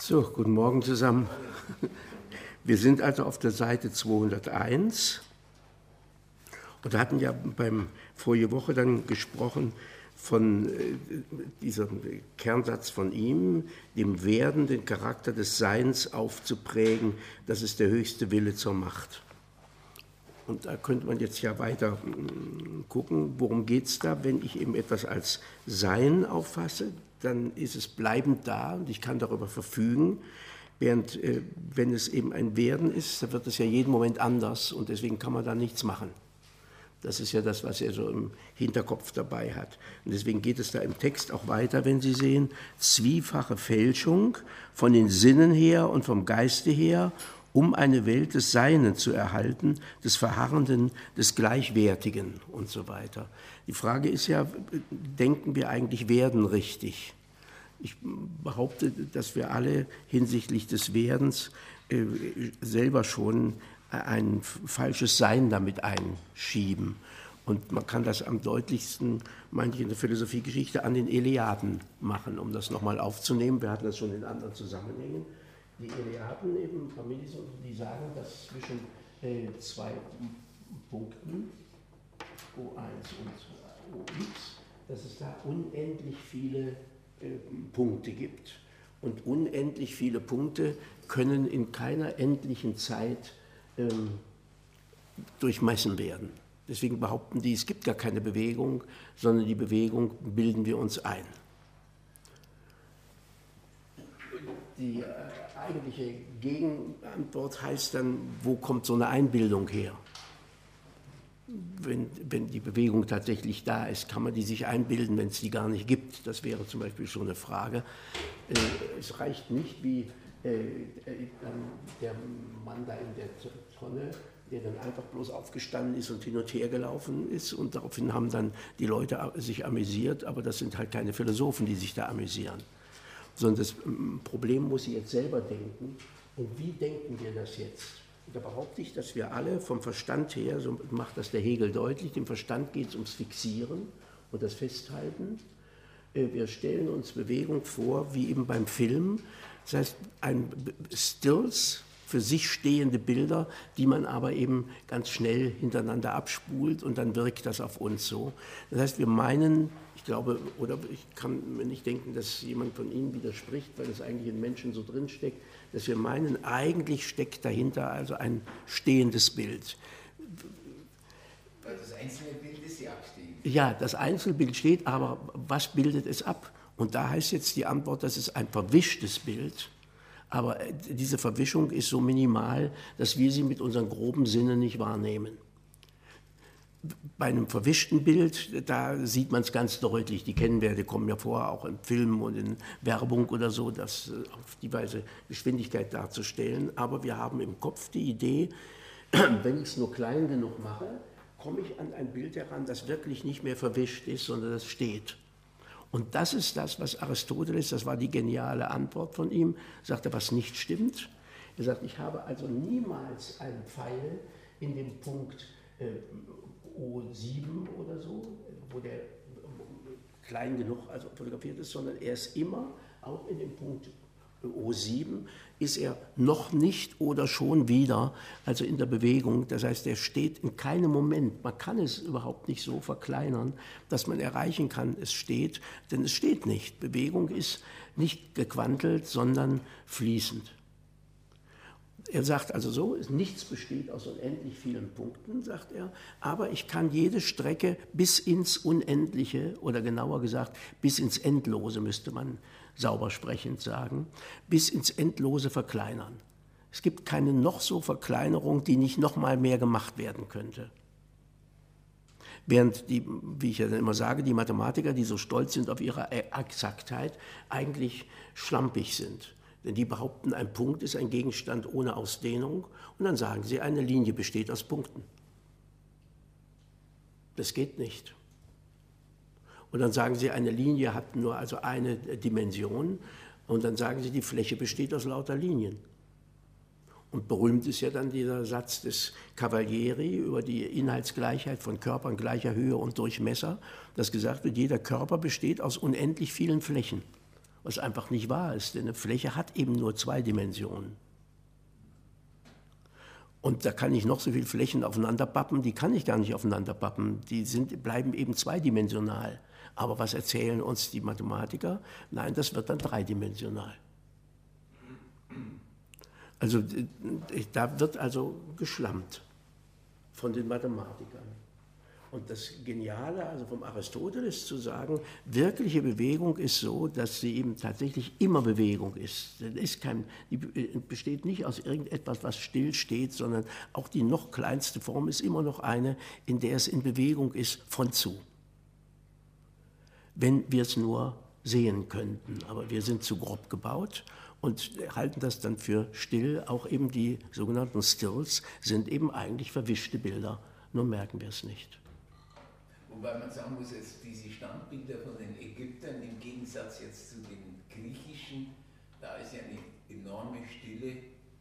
So, guten Morgen zusammen. Wir sind also auf der Seite 201 und hatten ja vorige Woche dann gesprochen von diesem Kernsatz von ihm, dem Werden, den Charakter des Seins aufzuprägen, das ist der höchste Wille zur Macht. Und da könnte man jetzt ja weiter gucken, worum geht es da, wenn ich eben etwas als Sein auffasse, dann ist es bleibend da und ich kann darüber verfügen, während wenn es eben ein Werden ist, dann wird es ja jeden Moment anders und deswegen kann man da nichts machen. Das ist ja das, was er so im Hinterkopf dabei hat. Und deswegen geht es da im Text auch weiter, wenn Sie sehen, zwiefache Fälschung von den Sinnen her und vom Geiste her, um eine Welt des Seinen zu erhalten, des Verharrenden, des Gleichwertigen und so weiter. Die Frage ist ja, denken wir eigentlich Werden richtig? Ich behaupte, dass wir alle hinsichtlich des Werdens selber schon ein falsches Sein damit einschieben. Und man kann das am deutlichsten, meine ich, in der Philosophiegeschichte an den Eleaden machen, um das nochmal aufzunehmen. Wir hatten das schon in anderen Zusammenhängen. Die Eleaden, eben Parmenides, die sagen, dass zwischen zwei Punkten, O1 und OX, dass es da unendlich viele Punkte gibt. Und unendlich viele Punkte können in keiner endlichen Zeit durchmessen werden. Deswegen behaupten die, es gibt gar keine Bewegung, sondern die Bewegung bilden wir uns ein. Die eigentliche Gegenantwort heißt dann, wo kommt so eine Einbildung her? Wenn die Bewegung tatsächlich da ist, kann man die sich einbilden, wenn es die gar nicht gibt? Das wäre zum Beispiel schon eine Frage. Es reicht nicht, wie der Mann da in der Tonne, der dann einfach bloß aufgestanden ist und hin und her gelaufen ist und daraufhin haben dann die Leute sich amüsiert, aber das sind halt keine Philosophen, die sich da amüsieren. Sondern das Problem muss sie jetzt selber denken. Und wie denken wir das jetzt? Und da behaupte ich, dass wir alle vom Verstand her, so macht das der Hegel deutlich, dem Verstand geht es ums Fixieren und das Festhalten. Wir stellen uns Bewegung vor, wie eben beim Film. Das heißt, Stills, für sich stehende Bilder, die man aber eben ganz schnell hintereinander abspult und dann wirkt das auf uns so. Das heißt, wir meinen, ich glaube, oder ich kann mir nicht denken, dass jemand von Ihnen widerspricht, weil es eigentlich in Menschen so drinsteckt, dass wir meinen, eigentlich steckt dahinter also ein stehendes Bild. Weil das einzelne Bild ist ja abstehend. Ja, das Einzelbild steht, aber was bildet es ab? Und da heißt jetzt die Antwort, das ist ein verwischtes Bild. Aber diese Verwischung ist so minimal, dass wir sie mit unseren groben Sinnen nicht wahrnehmen. Bei einem verwischten Bild, da sieht man es ganz deutlich, die kennen wir, die kommen ja vor, auch in Filmen und in Werbung oder so, das auf die Weise Geschwindigkeit darzustellen. Aber wir haben im Kopf die Idee, wenn ich es nur klein genug mache, komme ich an ein Bild heran, das wirklich nicht mehr verwischt ist, sondern das steht. Und das ist das, was Aristoteles, das war die geniale Antwort von ihm, sagte, was nicht stimmt. Er sagt, ich habe also niemals einen Pfeil in dem Punkt O7 oder so, wo der klein genug also fotografiert ist, sondern er ist immer, auch in dem Punkt O7, ist er noch nicht oder schon wieder, also in der Bewegung. Das heißt, er steht in keinem Moment, man kann es überhaupt nicht so verkleinern, dass man erreichen kann, es steht, denn es steht nicht. Bewegung ist nicht gequantelt, sondern fließend. Er sagt also so, nichts besteht aus unendlich vielen Punkten, sagt er, aber ich kann jede Strecke bis ins Unendliche, oder genauer gesagt, bis ins Endlose, müsste man sauber sprechend sagen, bis ins Endlose verkleinern. Es gibt keine noch so Verkleinerung, die nicht noch mal mehr gemacht werden könnte. Während die, wie ich ja immer sage, die Mathematiker, die so stolz sind auf ihre Exaktheit, eigentlich schlampig sind. Denn die behaupten, ein Punkt ist ein Gegenstand ohne Ausdehnung und dann sagen sie, eine Linie besteht aus Punkten. Das geht nicht. Und dann sagen sie, eine Linie hat nur also eine Dimension und dann sagen sie, die Fläche besteht aus lauter Linien. Und berühmt ist ja dann dieser Satz des Cavalieri über die Inhaltsgleichheit von Körpern gleicher Höhe und Durchmesser, dass gesagt wird, jeder Körper besteht aus unendlich vielen Flächen. was einfach nicht wahr ist, denn eine Fläche hat eben nur 2 Dimensionen. Und da kann ich noch so viele Flächen aufeinanderpappen, die kann ich gar nicht aufeinanderpappen, bleiben eben zweidimensional. Aber was erzählen uns die Mathematiker? Nein, das wird dann dreidimensional. Also da wird also geschlammt von den Mathematikern. Und das Geniale also vom Aristoteles zu sagen, wirkliche Bewegung ist so, dass sie eben tatsächlich immer Bewegung ist. Die besteht nicht aus irgendetwas, was still steht, sondern auch die noch kleinste Form ist immer noch eine, in der es in Bewegung ist, von zu. Wenn wir es nur sehen könnten, aber wir sind zu grob gebaut und halten das dann für still. Auch eben die sogenannten Stills sind eben eigentlich verwischte Bilder, nur merken wir es nicht. Wobei man sagen muss, jetzt diese Standbilder von den Ägyptern im Gegensatz jetzt zu den griechischen, da ist ja eine enorme Stille.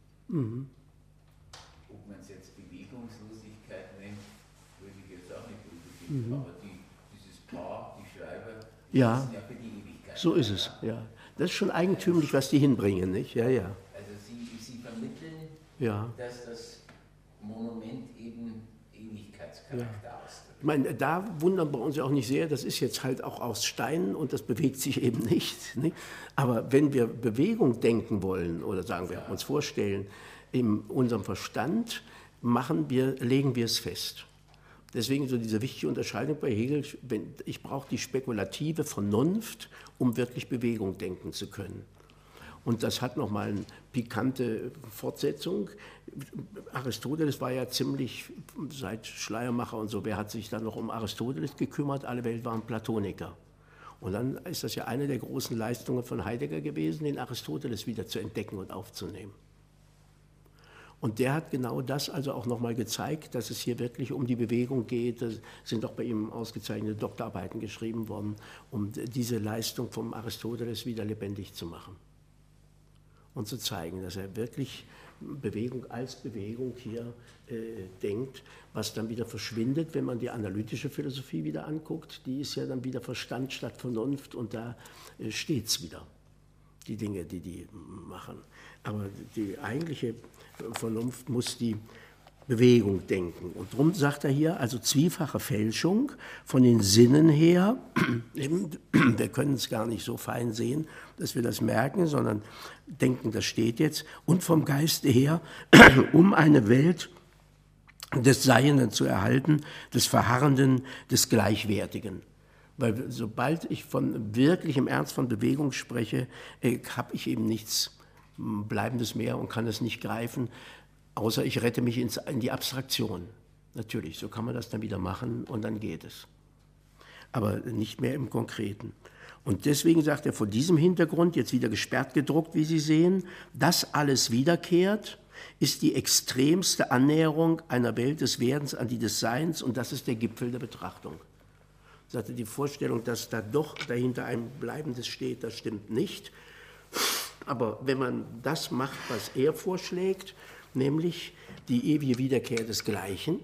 Ob man es jetzt Bewegungslosigkeit nennt, würde ich jetzt auch nicht übergeben. Aber dieses Paar, die Schreiber, die sind ja für die Ewigkeit. So ist es, ja. Das ist schon eigentümlich, was die hinbringen, nicht? Ja, ja. Also sie vermitteln, dass das Monument eben Ewigkeitscharakter ausdrückt. Ich meine, da wundern wir uns ja auch nicht sehr, das ist jetzt halt auch aus Stein und das bewegt sich eben nicht. Aber wenn wir Bewegung denken wollen oder sagen wir uns vorstellen, in unserem Verstand legen wir es fest. Deswegen so diese wichtige Unterscheidung bei Hegel, ich brauche die spekulative Vernunft, um wirklich Bewegung denken zu können. Und das hat nochmal eine pikante Fortsetzung. Aristoteles war ja ziemlich, seit Schleiermacher und so, wer hat sich dann noch um Aristoteles gekümmert? Alle Welt waren Platoniker. Und dann ist das ja eine der großen Leistungen von Heidegger gewesen, den Aristoteles wieder zu entdecken und aufzunehmen. Und der hat genau das also auch nochmal gezeigt, dass es hier wirklich um die Bewegung geht. Da sind auch bei ihm ausgezeichnete Doktorarbeiten geschrieben worden, um diese Leistung vom Aristoteles wieder lebendig zu machen. Und zu zeigen, dass er wirklich Bewegung als Bewegung hier denkt, was dann wieder verschwindet, wenn man die analytische Philosophie wieder anguckt. Die ist ja dann wieder Verstand statt Vernunft und da steht es wieder, die Dinge, die machen. Aber die eigentliche Vernunft muss die Bewegung denken. Und darum sagt er hier, also zwiefache Fälschung von den Sinnen her, wir können es gar nicht so fein sehen, dass wir das merken, sondern denken, das steht jetzt, und vom Geiste her, um eine Welt des Seienden zu erhalten, des Verharrenden, des Gleichwertigen. Weil sobald ich von wirklichem Ernst von Bewegung spreche, habe ich eben nichts Bleibendes mehr und kann es nicht greifen, außer ich rette mich in die Abstraktion. Natürlich, so kann man das dann wieder machen und dann geht es. Aber nicht mehr im Konkreten. Und deswegen sagt er, vor diesem Hintergrund, jetzt wieder gesperrt gedruckt, wie Sie sehen, das alles wiederkehrt, ist die extremste Annäherung einer Welt des Werdens an die des Seins und das ist der Gipfel der Betrachtung. Sagte die Vorstellung, dass da doch dahinter ein Bleibendes steht, das stimmt nicht. Aber wenn man das macht, was er vorschlägt, nämlich die ewige Wiederkehr des Gleichen,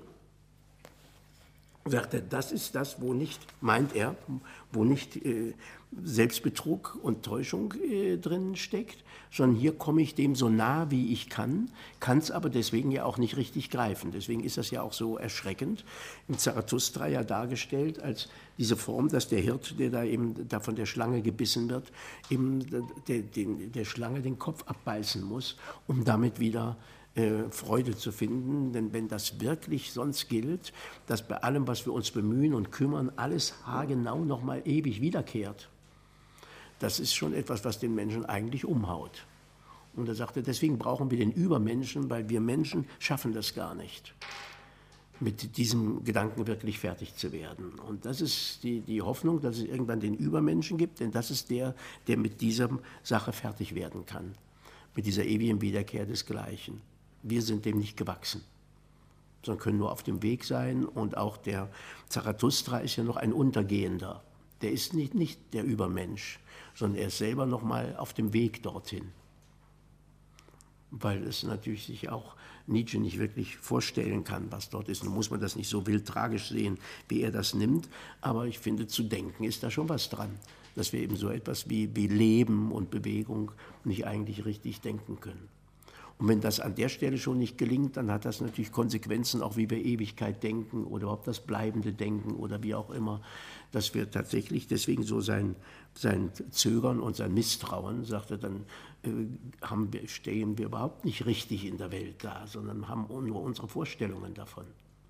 sagt er, das ist das, wo nicht, meint er, wo nicht Selbstbetrug und Täuschung drin steckt, sondern hier komme ich dem so nah, wie ich kann es aber deswegen ja auch nicht richtig greifen. Deswegen ist das ja auch so erschreckend, im Zarathustra ja dargestellt als diese Form, dass der Hirt, der da eben da von der Schlange gebissen wird, eben der Schlange den Kopf abbeißen muss, um damit wieder Freude zu finden, denn wenn das wirklich sonst gilt, dass bei allem, was wir uns bemühen und kümmern, alles haargenau nochmal ewig wiederkehrt, das ist schon etwas, was den Menschen eigentlich umhaut. Und er sagte, deswegen brauchen wir den Übermenschen, weil wir Menschen schaffen das gar nicht, mit diesem Gedanken wirklich fertig zu werden. Und das ist die Hoffnung, dass es irgendwann den Übermenschen gibt, denn das ist der mit dieser Sache fertig werden kann, mit dieser ewigen Wiederkehr des Gleichen. Wir sind dem nicht gewachsen, sondern können nur auf dem Weg sein. Und auch der Zarathustra ist ja noch ein Untergehender. Der ist nicht der Übermensch, sondern er ist selber noch mal auf dem Weg dorthin. weil es natürlich sich auch Nietzsche nicht wirklich vorstellen kann, was dort ist. Nun muss man das nicht so wild tragisch sehen, wie er das nimmt, aber ich finde, zu denken ist da schon was dran, dass wir eben so etwas wie Leben und Bewegung nicht eigentlich richtig denken können. Und wenn das an der Stelle schon nicht gelingt, dann hat das natürlich Konsequenzen, auch wie wir Ewigkeit denken oder überhaupt das bleibende Denken oder wie auch immer, dass wir tatsächlich deswegen so sein Zögern und sein Misstrauen, sagt er, dann stehen wir überhaupt nicht richtig in der Welt da, sondern haben nur unsere Vorstellungen davon.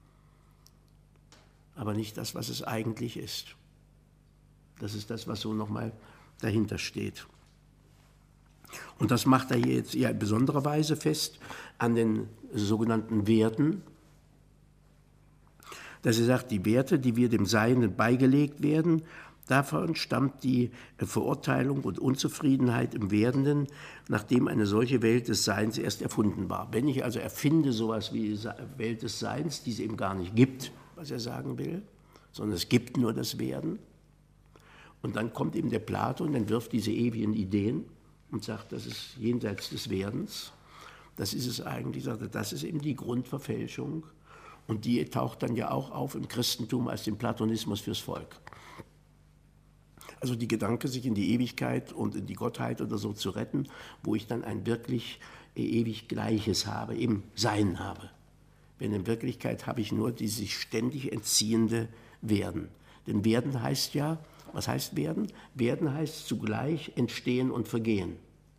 Aber nicht das, was es eigentlich ist. Das ist das, was so nochmal dahinter steht. Und das macht er hier jetzt in besonderer Weise fest an den sogenannten Werten, dass er sagt, die Werte, die wir dem Seienden beigelegt werden, davon stammt die Verurteilung und Unzufriedenheit im Werdenden, nachdem eine solche Welt des Seins erst erfunden war. Wenn ich also erfinde sowas wie Welt des Seins, die es eben gar nicht gibt, was er sagen will, sondern es gibt nur das Werden. Und dann kommt eben der Platon und entwirft diese ewigen Ideen und sagt, das ist jenseits des Werdens. Das ist es eigentlich, sagt er, das ist eben die Grundverfälschung. Und die taucht dann ja auch auf im Christentum als den Platonismus fürs Volk. Also die Gedanke, sich in die Ewigkeit und in die Gottheit oder so zu retten, wo ich dann ein wirklich ewig Gleiches habe, eben Sein habe. Denn in Wirklichkeit habe ich nur dieses sich ständig entziehende Werden. Denn Werden heißt ja, was heißt Werden? Werden heißt zugleich Entstehen und Vergehen.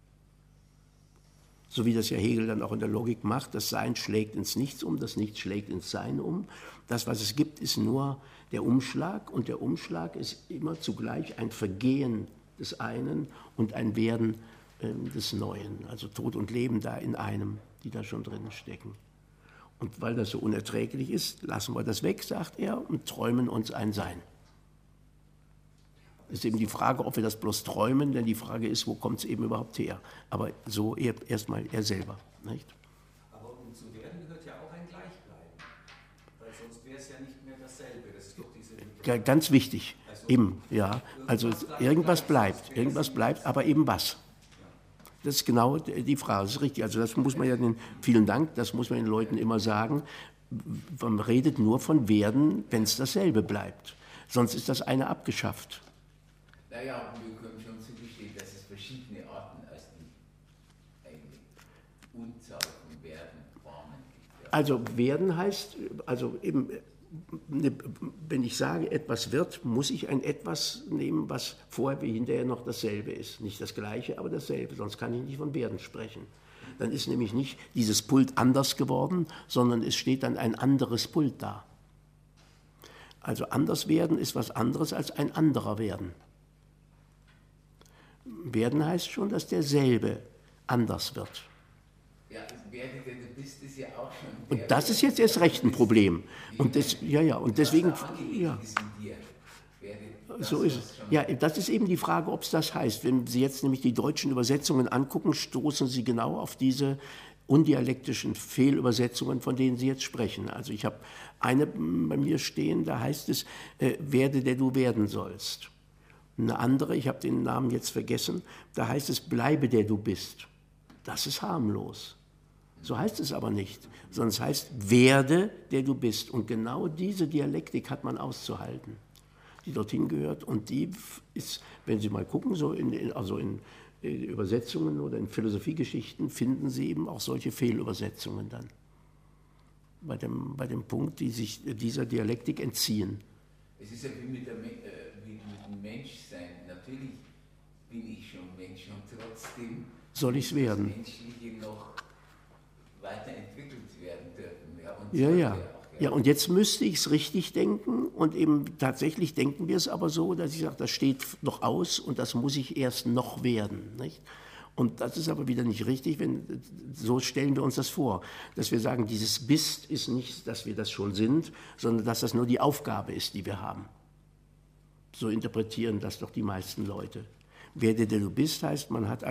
So wie das ja Hegel dann auch in der Logik macht, das Sein schlägt ins Nichts um, das Nichts schlägt ins Sein um. Das, was es gibt, ist nur der Umschlag und der Umschlag ist immer zugleich ein Vergehen des einen und ein Werden des Neuen. Also Tod und Leben da in einem, die da schon drin stecken. Und weil das so unerträglich ist, lassen wir das weg, sagt er, und träumen uns ein Sein. Es ist eben die Frage, ob wir das bloß träumen, denn die Frage ist, wo kommt es eben überhaupt her? Aber so erstmal er selber. Nicht? Aber um zu werden gehört ja auch ein Gleichbleiben, weil sonst wäre es ja nicht mehr dasselbe. Das ist doch diese ja, ganz wichtig, also, eben, ja. Also irgendwas bleibt, aber eben was? Das ist genau die Frage, das ist richtig. Also das muss man ja, vielen Dank, das muss man den Leuten immer sagen. Man redet nur von Werden, wenn es dasselbe bleibt. Sonst ist das eine abgeschafft. Naja, wir können schon zugestehen, dass es verschiedene Arten als eine Unzahl von Werdenformen gibt. Ja. Also Werden heißt, also eben, wenn ich sage, etwas wird, muss ich ein Etwas nehmen, was vorher wie hinterher noch dasselbe ist. Nicht das Gleiche, aber dasselbe, sonst kann ich nicht von Werden sprechen. Dann ist nämlich nicht dieses Pult anders geworden, sondern es steht dann ein anderes Pult da. Also anders werden ist was anderes als ein anderer werden. Werden heißt schon, dass derselbe anders wird. Ja, werde, der du bist, ist ja auch schon. Und das ist jetzt erst recht ein Problem. Und und deswegen, ja. So ist es. Ja, das ist eben die Frage, ob es das heißt. Wenn Sie jetzt nämlich die deutschen Übersetzungen angucken, stoßen Sie genau auf diese undialektischen Fehlübersetzungen, von denen Sie jetzt sprechen. Also ich habe eine bei mir stehen, da heißt es, werde, der du werden sollst. Eine andere, ich habe den Namen jetzt vergessen, da heißt es, bleibe, der du bist. Das ist harmlos. So heißt es aber nicht, sondern es heißt, werde, der du bist. Und genau diese Dialektik hat man auszuhalten, die dorthin gehört. Und die ist, wenn Sie mal gucken, so in Übersetzungen oder in Philosophiegeschichten, finden Sie eben auch solche Fehlübersetzungen dann. Bei dem Punkt, die sich dieser Dialektik entziehen. Es ist ja wie mit dem Menschsein. Natürlich bin ich schon Mensch und trotzdem soll ich es werden. Das Menschliche noch weiterentwickelt werden dürfen. Ja, und Ja, und jetzt müsste ich es richtig denken und eben tatsächlich denken wir es aber so, dass ich sage, das steht noch aus und das muss ich erst noch werden. Nicht? Und das ist aber wieder nicht richtig, so stellen wir uns das vor, dass wir sagen, dieses Bist ist nicht, dass wir das schon sind, sondern dass das nur die Aufgabe ist, die wir haben. So interpretieren das doch die meisten Leute. Werde, der du bist, heißt, man hat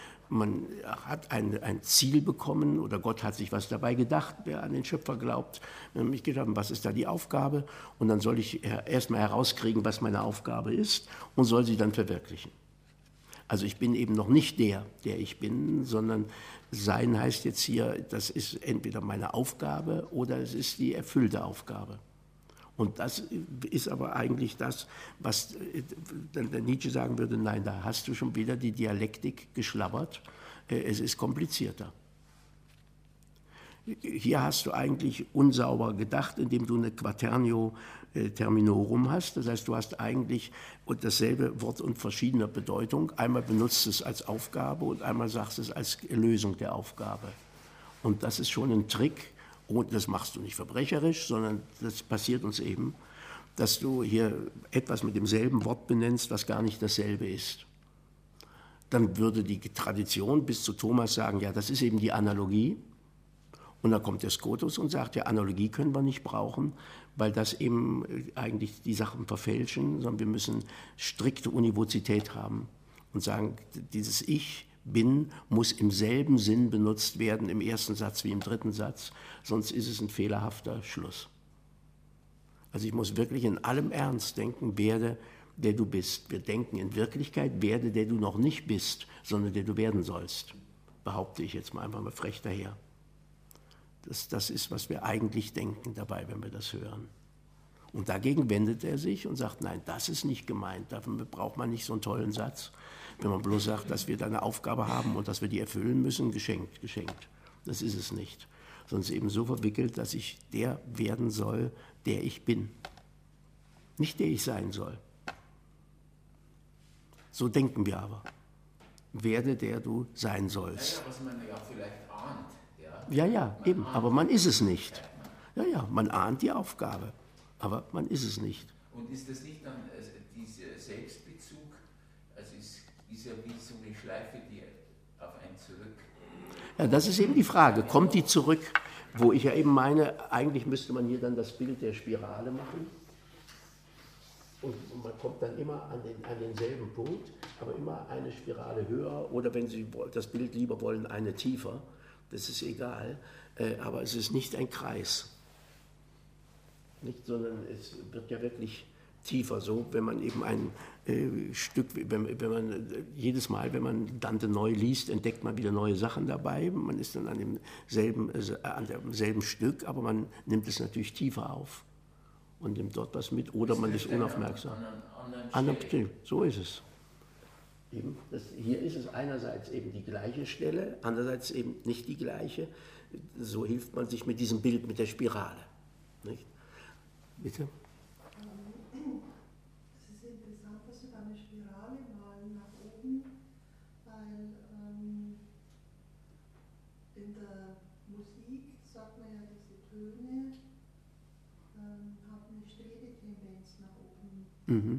ein Ziel bekommen oder Gott hat sich was dabei gedacht, wer an den Schöpfer glaubt. Ich gedacht, was ist da die Aufgabe? Und dann soll ich erstmal herauskriegen, was meine Aufgabe ist und soll sie dann verwirklichen. Also ich bin eben noch nicht der ich bin, sondern sein heißt jetzt hier, das ist entweder meine Aufgabe oder es ist die erfüllte Aufgabe. Und das ist aber eigentlich das, was der Nietzsche sagen würde, nein, da hast du schon wieder die Dialektik geschlabbert, es ist komplizierter. Hier hast du eigentlich unsauber gedacht, indem du eine Quaternio Terminorum hast. Das heißt, du hast eigentlich dasselbe Wort und verschiedener Bedeutung. Einmal benutzt es als Aufgabe und einmal sagst es als Lösung der Aufgabe. Und das ist schon ein Trick. Und das machst du nicht verbrecherisch, sondern das passiert uns eben, dass du hier etwas mit demselben Wort benennst, was gar nicht dasselbe ist. Dann würde die Tradition bis zu Thomas sagen, ja, das ist eben die Analogie. Und dann kommt der Scotus und sagt, ja, Analogie können wir nicht brauchen, weil das eben eigentlich die Sachen verfälschen, sondern wir müssen strikte Univozität haben und sagen, dieses Ich bin muss im selben Sinn benutzt werden im ersten Satz wie im dritten Satz, sonst ist es ein fehlerhafter Schluss. Also ich muss wirklich in allem Ernst denken, werde, der du bist. Wir denken in Wirklichkeit, werde, der du noch nicht bist, sondern der du werden sollst. Behaupte ich jetzt mal einfach mal frech daher. Das ist, was wir eigentlich denken dabei, wenn wir das hören. Und dagegen wendet er sich und sagt, nein, das ist nicht gemeint, dafür braucht man nicht so einen tollen Satz. Wenn man bloß sagt, dass wir da eine Aufgabe haben und dass wir die erfüllen müssen, geschenkt. Das ist es nicht. Sondern es ist eben so verwickelt, dass ich der werden soll, der ich bin. Nicht der ich sein soll. So denken wir aber. Werde, der du sein sollst. Ja, was man ja vielleicht ahnt. Ja, eben, aber man ist es nicht. Ja, man ahnt die Aufgabe, aber man ist es nicht. Und ist das nicht dann dieser Selbstbezug, also ist ja wie so eine Schleife, die auf einen zurück... Ja, das ist eben die Frage, kommt die zurück, wo ich ja eben meine, eigentlich müsste man hier dann das Bild der Spirale machen und man kommt dann immer an denselben Punkt, aber immer eine Spirale höher oder wenn Sie das Bild lieber wollen, eine tiefer. Das ist egal, aber es ist nicht ein Kreis, nicht, sondern es wird ja wirklich tiefer so, wenn man eben ein Stück, wenn man jedes Mal, wenn man Dante neu liest, entdeckt man wieder neue Sachen dabei, man ist dann an demselben Stück, aber man nimmt es natürlich tiefer auf und nimmt dort was mit oder man ist unaufmerksam. So ist es. Eben, hier ist es einerseits eben die gleiche Stelle, andererseits eben nicht die gleiche. So hilft man sich mit diesem Bild, mit der Spirale. Nicht? Bitte? Es ist interessant, dass Sie da eine Spirale malen nach oben, weil in der Musik sagt man ja, diese Töne haben eine Strebetendenz nach oben. Mhm.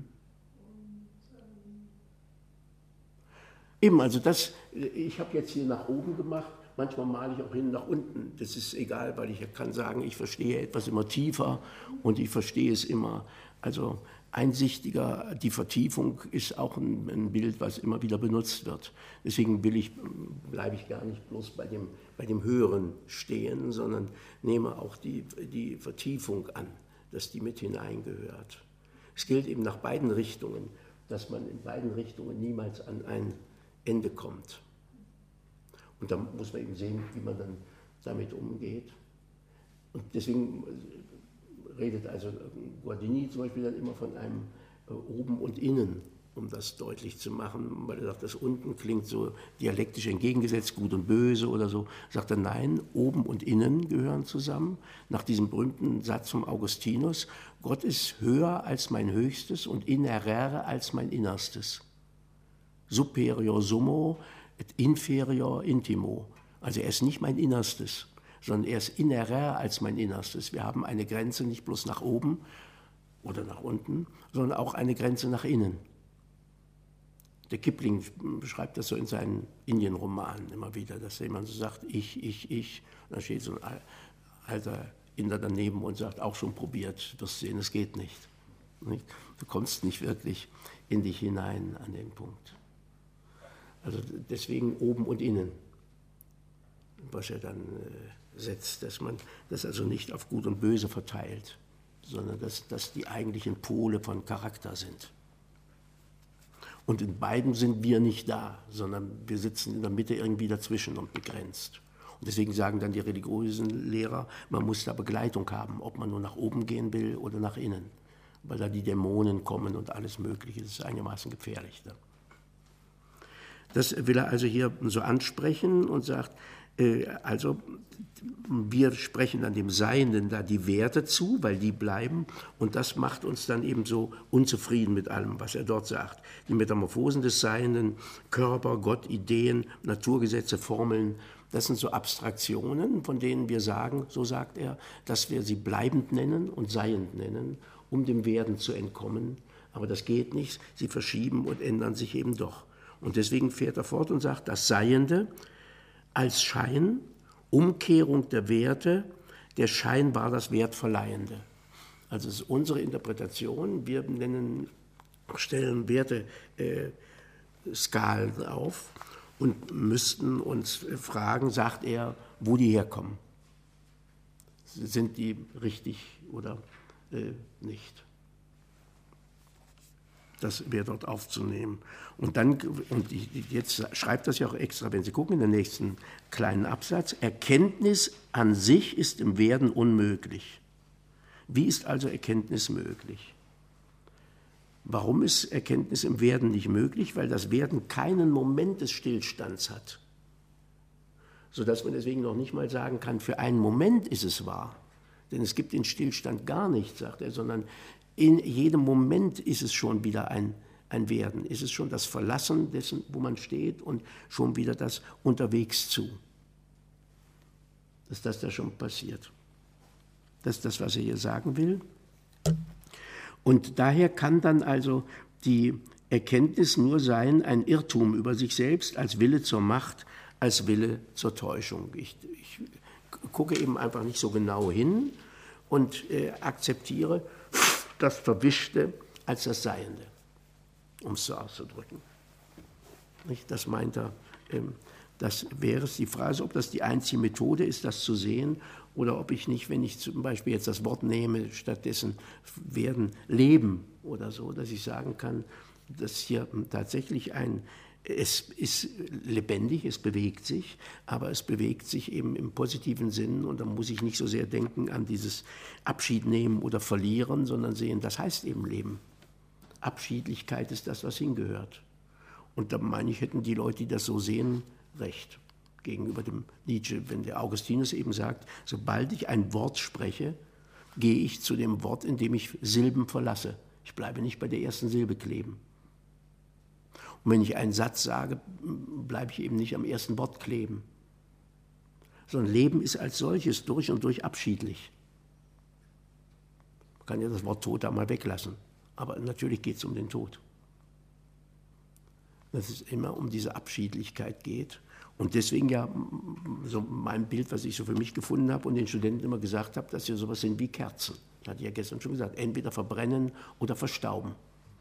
Eben, also ich habe jetzt hier nach oben gemacht, manchmal male ich auch hin nach unten. Das ist egal, weil ich kann sagen, ich verstehe etwas immer tiefer und ich verstehe es immer, also einsichtiger. Die Vertiefung ist auch ein Bild, was immer wieder benutzt wird. Deswegen bleibe ich gar nicht bloß bei dem Höheren stehen, sondern nehme auch die Vertiefung an, dass die mit hineingehört. Es gilt eben nach beiden Richtungen, dass man in beiden Richtungen niemals an ein Ende kommt. Und da muss man eben sehen, wie man dann damit umgeht. Und deswegen redet also Guardini zum Beispiel dann immer von einem Oben und Innen, um das deutlich zu machen, weil er sagt, das unten klingt so dialektisch entgegengesetzt, gut und böse oder so. Sagt er, nein, oben und innen gehören zusammen. Nach diesem berühmten Satz vom Augustinus, Gott ist höher als mein Höchstes und innerere als mein Innerstes. Superior summo et inferior intimo. Also er ist nicht mein Innerstes, sondern er ist innerer als mein Innerstes. Wir haben eine Grenze nicht bloß nach oben oder nach unten, sondern auch eine Grenze nach innen. Der Kipling beschreibt das so in seinen Indien-Romanen immer wieder, dass jemand so sagt, ich. Und dann steht so ein alter Inder daneben und sagt, auch schon probiert, wirst sehen, es geht nicht. Du kommst nicht wirklich in dich hinein an den Punkt. Also deswegen oben und innen, was er dann setzt, dass man das also nicht auf Gut und Böse verteilt, sondern dass die eigentlichen Pole von Charakter sind. Und in beiden sind wir nicht da, sondern wir sitzen in der Mitte irgendwie dazwischen und begrenzt. Und deswegen sagen dann die religiösen Lehrer, man muss da Begleitung haben, ob man nur nach oben gehen will oder nach innen, weil da die Dämonen kommen und alles Mögliche. Das ist einigermaßen gefährlich. Ne? Das will er also hier so ansprechen und sagt, also wir sprechen dann dem Seienden da die Werte zu, weil die bleiben, und das macht uns dann eben so unzufrieden mit allem, was er dort sagt. Die Metamorphosen des Seienden, Körper, Gott, Ideen, Naturgesetze, Formeln, das sind so Abstraktionen, von denen wir sagen, so sagt er, dass wir sie bleibend nennen und seiend nennen, um dem Werden zu entkommen. Aber das geht nicht, sie verschieben und ändern sich eben doch. Und deswegen fährt er fort und sagt, das Seiende als Schein, Umkehrung der Werte, der Schein war das Wertverleihende. Also es ist unsere Interpretation, wir stellen Werteskalen auf und müssten uns fragen, sagt er, wo die herkommen. Sind die richtig oder nicht? Das wäre dort aufzunehmen. Und jetzt schreibt das ja auch extra, wenn Sie gucken, in den nächsten kleinen Absatz, Erkenntnis an sich ist im Werden unmöglich. Wie ist also Erkenntnis möglich? Warum ist Erkenntnis im Werden nicht möglich? Weil das Werden keinen Moment des Stillstands hat. Sodass man deswegen noch nicht mal sagen kann, für einen Moment ist es wahr. Denn es gibt den Stillstand gar nicht, sagt er, sondern in jedem Moment ist es schon wieder ein Werden, ist es schon das Verlassen dessen, wo man steht, und schon wieder das Unterwegs zu. Dass das da schon passiert. Das ist das, was er hier sagen will. Und daher kann dann also die Erkenntnis nur sein, ein Irrtum über sich selbst als Wille zur Macht, als Wille zur Täuschung. Ich gucke eben einfach nicht so genau hin und akzeptiere das Verwischte als das Seiende, um es so auszudrücken. Das meint er, das wäre es. Die Frage ist, ob das die einzige Methode ist, das zu sehen, oder ob ich nicht, wenn ich zum Beispiel jetzt das Wort nehme, stattdessen werden, leben oder so, dass ich sagen kann, dass hier tatsächlich es ist lebendig, es bewegt sich, aber es bewegt sich eben im positiven Sinn, und da muss ich nicht so sehr denken an dieses Abschied nehmen oder verlieren, sondern sehen, das heißt eben Leben. Abschiedlichkeit ist das, was hingehört. Und da meine ich, hätten die Leute, die das so sehen, recht gegenüber dem Nietzsche, wenn der Augustinus eben sagt, sobald ich ein Wort spreche, gehe ich zu dem Wort, in dem ich Silben verlasse. Ich bleibe nicht bei der ersten Silbe kleben. Und wenn ich einen Satz sage, bleibe ich eben nicht am ersten Wort kleben. Sondern Leben ist als solches durch und durch abschiedlich. Man kann ja das Wort Tod da mal weglassen, aber natürlich geht es um den Tod. Dass es immer um diese Abschiedlichkeit geht. Und deswegen ja so mein Bild, was ich so für mich gefunden habe und den Studenten immer gesagt habe, dass wir sowas sind wie Kerzen. Das hatte ich ja gestern schon gesagt, entweder verbrennen oder verstauben.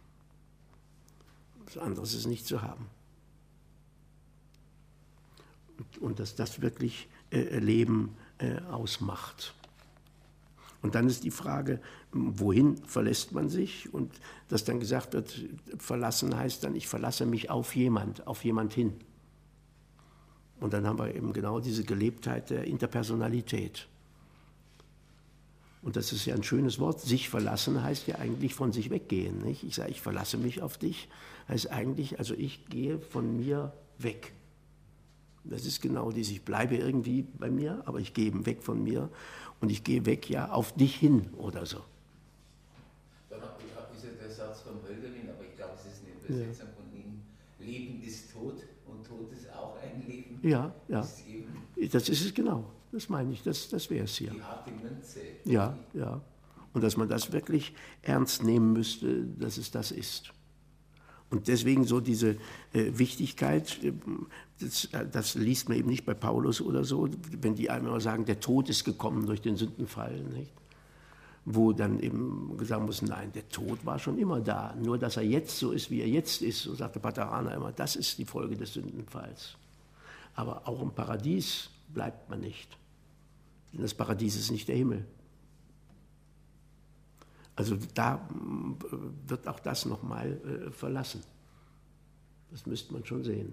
Was anderes ist nicht zu haben. Und dass das wirklich Leben ausmacht. Und dann ist die Frage, wohin verlässt man sich? Und dass dann gesagt wird, verlassen heißt dann, ich verlasse mich auf jemand hin. Und dann haben wir eben genau diese Gelebtheit der Interpersonalität. Und das ist ja ein schönes Wort. Sich verlassen heißt ja eigentlich von sich weggehen. Nicht? Ich sage, ich verlasse mich auf dich, heißt eigentlich, also ich gehe von mir weg. Das ist genau dies, ich bleibe irgendwie bei mir, aber ich gehe eben weg von mir und ich gehe weg ja auf dich hin oder so. Dann ist ja der Satz von Hölderlin, aber ich glaube, es ist eine Übersetzung von ihm. Leben ist Tod und Tod ist auch ein Leben. Ja, ja. Das ist es genau. Das meine ich, das wäre es hier. Die harte Münze. Ja, ja. Und dass man das wirklich ernst nehmen müsste, dass es das ist. Und deswegen so diese Wichtigkeit, das liest man eben nicht bei Paulus oder so, wenn die einmal sagen, der Tod ist gekommen durch den Sündenfall, nicht? Wo dann eben gesagt muss, nein, der Tod war schon immer da, nur dass er jetzt so ist, wie er jetzt ist, so sagte Paterana immer, das ist die Folge des Sündenfalls. Aber auch im Paradies bleibt man nicht. Denn das Paradies ist nicht der Himmel. Also da wird auch das nochmal verlassen. Das müsste man schon sehen.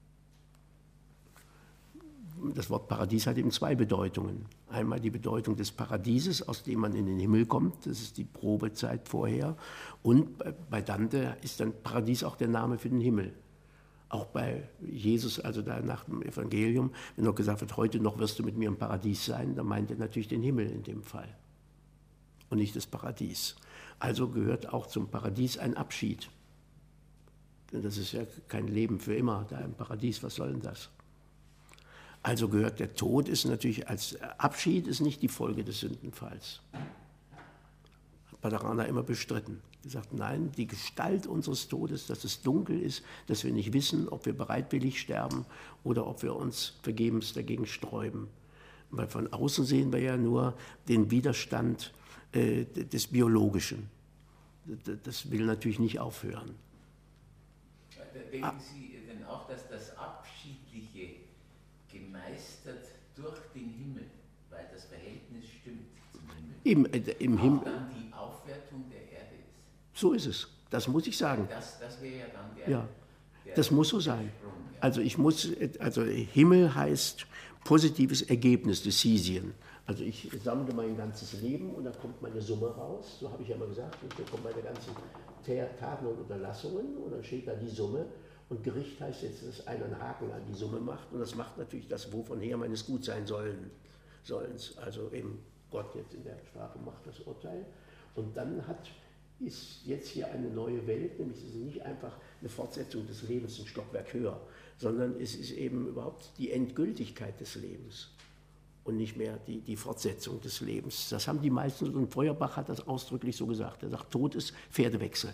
Das Wort Paradies hat eben zwei Bedeutungen. Einmal die Bedeutung des Paradieses, aus dem man in den Himmel kommt, das ist die Probezeit vorher. Und bei Dante ist dann Paradies auch der Name für den Himmel. Auch bei Jesus, also da nach dem Evangelium, wenn noch gesagt wird, heute noch wirst du mit mir im Paradies sein, dann meint er natürlich den Himmel in dem Fall und nicht das Paradies. Also gehört auch zum Paradies ein Abschied. Denn das ist ja kein Leben für immer, da im Paradies, was soll denn das? Also gehört der Tod, ist natürlich als Abschied, ist nicht die Folge des Sündenfalls. Hat Paderana immer bestritten. Er sagt, nein, die Gestalt unseres Todes, dass es dunkel ist, dass wir nicht wissen, ob wir bereitwillig sterben oder ob wir uns vergebens dagegen sträuben. Weil von außen sehen wir ja nur den Widerstand des Biologischen. Das will natürlich nicht aufhören. Denken Sie denn auch, dass das Abschiedliche gemeistert durch den Himmel, weil das Verhältnis stimmt zum Himmel, Im Himmel. auch dann die Aufwertung der Erde ist? So ist es. Das muss ich sagen. Das wäre ja dann der das muss so sein. Sprung, ja. Also Himmel heißt positives Ergebnis, Decision. Also ich sammle mein ganzes Leben und da kommt meine Summe raus, so habe ich ja immer gesagt, und da kommen meine ganzen Taten und Unterlassungen und dann steht da die Summe und Gericht heißt jetzt, dass einer einen Haken an die Summe macht und das macht natürlich das Wovon her meines Gutsein sollens. Also eben Gott jetzt in der Sprache macht das Urteil und dann ist jetzt hier eine neue Welt, nämlich es ist nicht einfach eine Fortsetzung des Lebens ein Stockwerk höher, sondern es ist eben überhaupt die Endgültigkeit des Lebens und nicht mehr die Fortsetzung des Lebens. Das haben die meisten, und Feuerbach hat das ausdrücklich so gesagt. Er sagt, Tod ist Pferdewechsel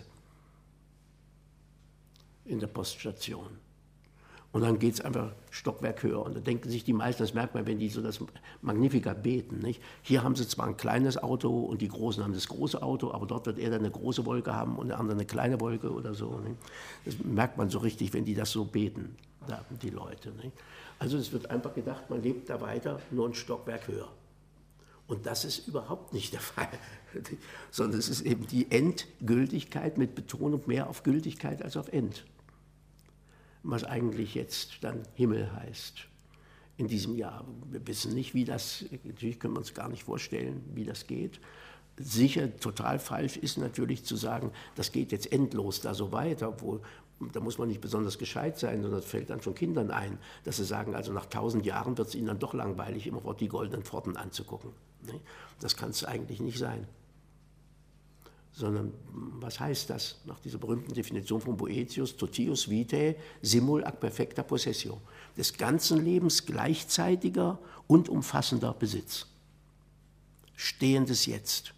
in der Poststation. Und dann geht es einfach Stockwerk höher. Und da denken sich die meisten, das merkt man, wenn die so das Magnificat beten. Nicht? Hier haben sie zwar ein kleines Auto und die Großen haben das große Auto, aber dort wird er dann eine große Wolke haben und der andere eine kleine Wolke oder so. Nicht? Das merkt man so richtig, wenn die das so beten, die Leute. Nicht? Also es wird einfach gedacht, man lebt da weiter, nur ein Stockwerk höher. Und das ist überhaupt nicht der Fall, sondern es ist eben die Endgültigkeit mit Betonung mehr auf Gültigkeit als auf End. Was eigentlich jetzt dann Himmel heißt in diesem Jahr. Wir wissen nicht, wie das, natürlich können wir uns gar nicht vorstellen, wie das geht. Sicher, total falsch ist natürlich zu sagen, das geht jetzt endlos da so weiter, obwohl, da muss man nicht besonders gescheit sein, sondern das fällt dann schon Kindern ein, dass sie sagen, also nach 1000 Jahren wird es ihnen dann doch langweilig, immer die goldenen Pforten anzugucken. Das kann es eigentlich nicht sein. Sondern was heißt das? Nach dieser berühmten Definition von Boëthius, totius vitae simul ac perfecta possessio, des ganzen Lebens gleichzeitiger und umfassender Besitz. Stehendes Jetzt.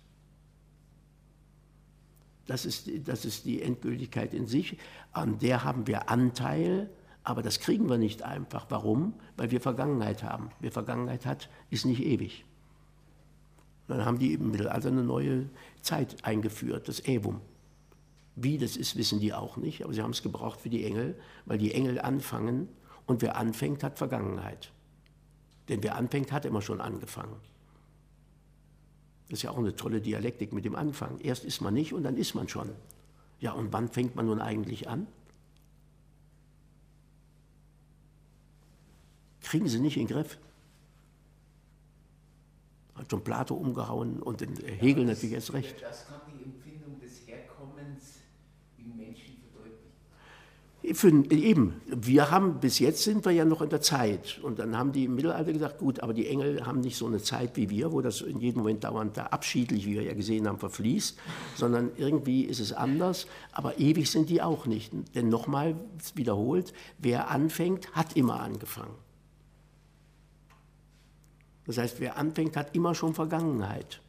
Das ist die Endgültigkeit in sich, an der haben wir Anteil, aber das kriegen wir nicht einfach. Warum? Weil wir Vergangenheit haben. Wer Vergangenheit ist nicht ewig. Dann haben die im Mittelalter eine neue Zeit eingeführt, das Ävum. Wie das ist, wissen die auch nicht, aber sie haben es gebraucht für die Engel, weil die Engel anfangen und wer anfängt, hat Vergangenheit. Denn wer anfängt, hat immer schon angefangen. Das ist ja auch eine tolle Dialektik mit dem Anfang. Erst ist man nicht und dann ist man schon. Ja, und wann fängt man nun eigentlich an? Kriegen sie nicht in den Griff. Hat schon Plato umgehauen und den Hegel natürlich erst recht. Das kann die Empfindung des Herkommens im Menschen verdeutlichen. Eben, wir haben, bis jetzt sind wir ja noch in der Zeit. Und dann haben die im Mittelalter gesagt, gut, aber die Engel haben nicht so eine Zeit wie wir, wo das in jedem Moment dauernd da abschiedlich, wie wir ja gesehen haben, verfließt, sondern irgendwie ist es anders, aber ewig sind die auch nicht. Denn nochmal wiederholt, wer anfängt, hat immer angefangen. Das heißt, wer anfängt, hat immer schon Vergangenheit.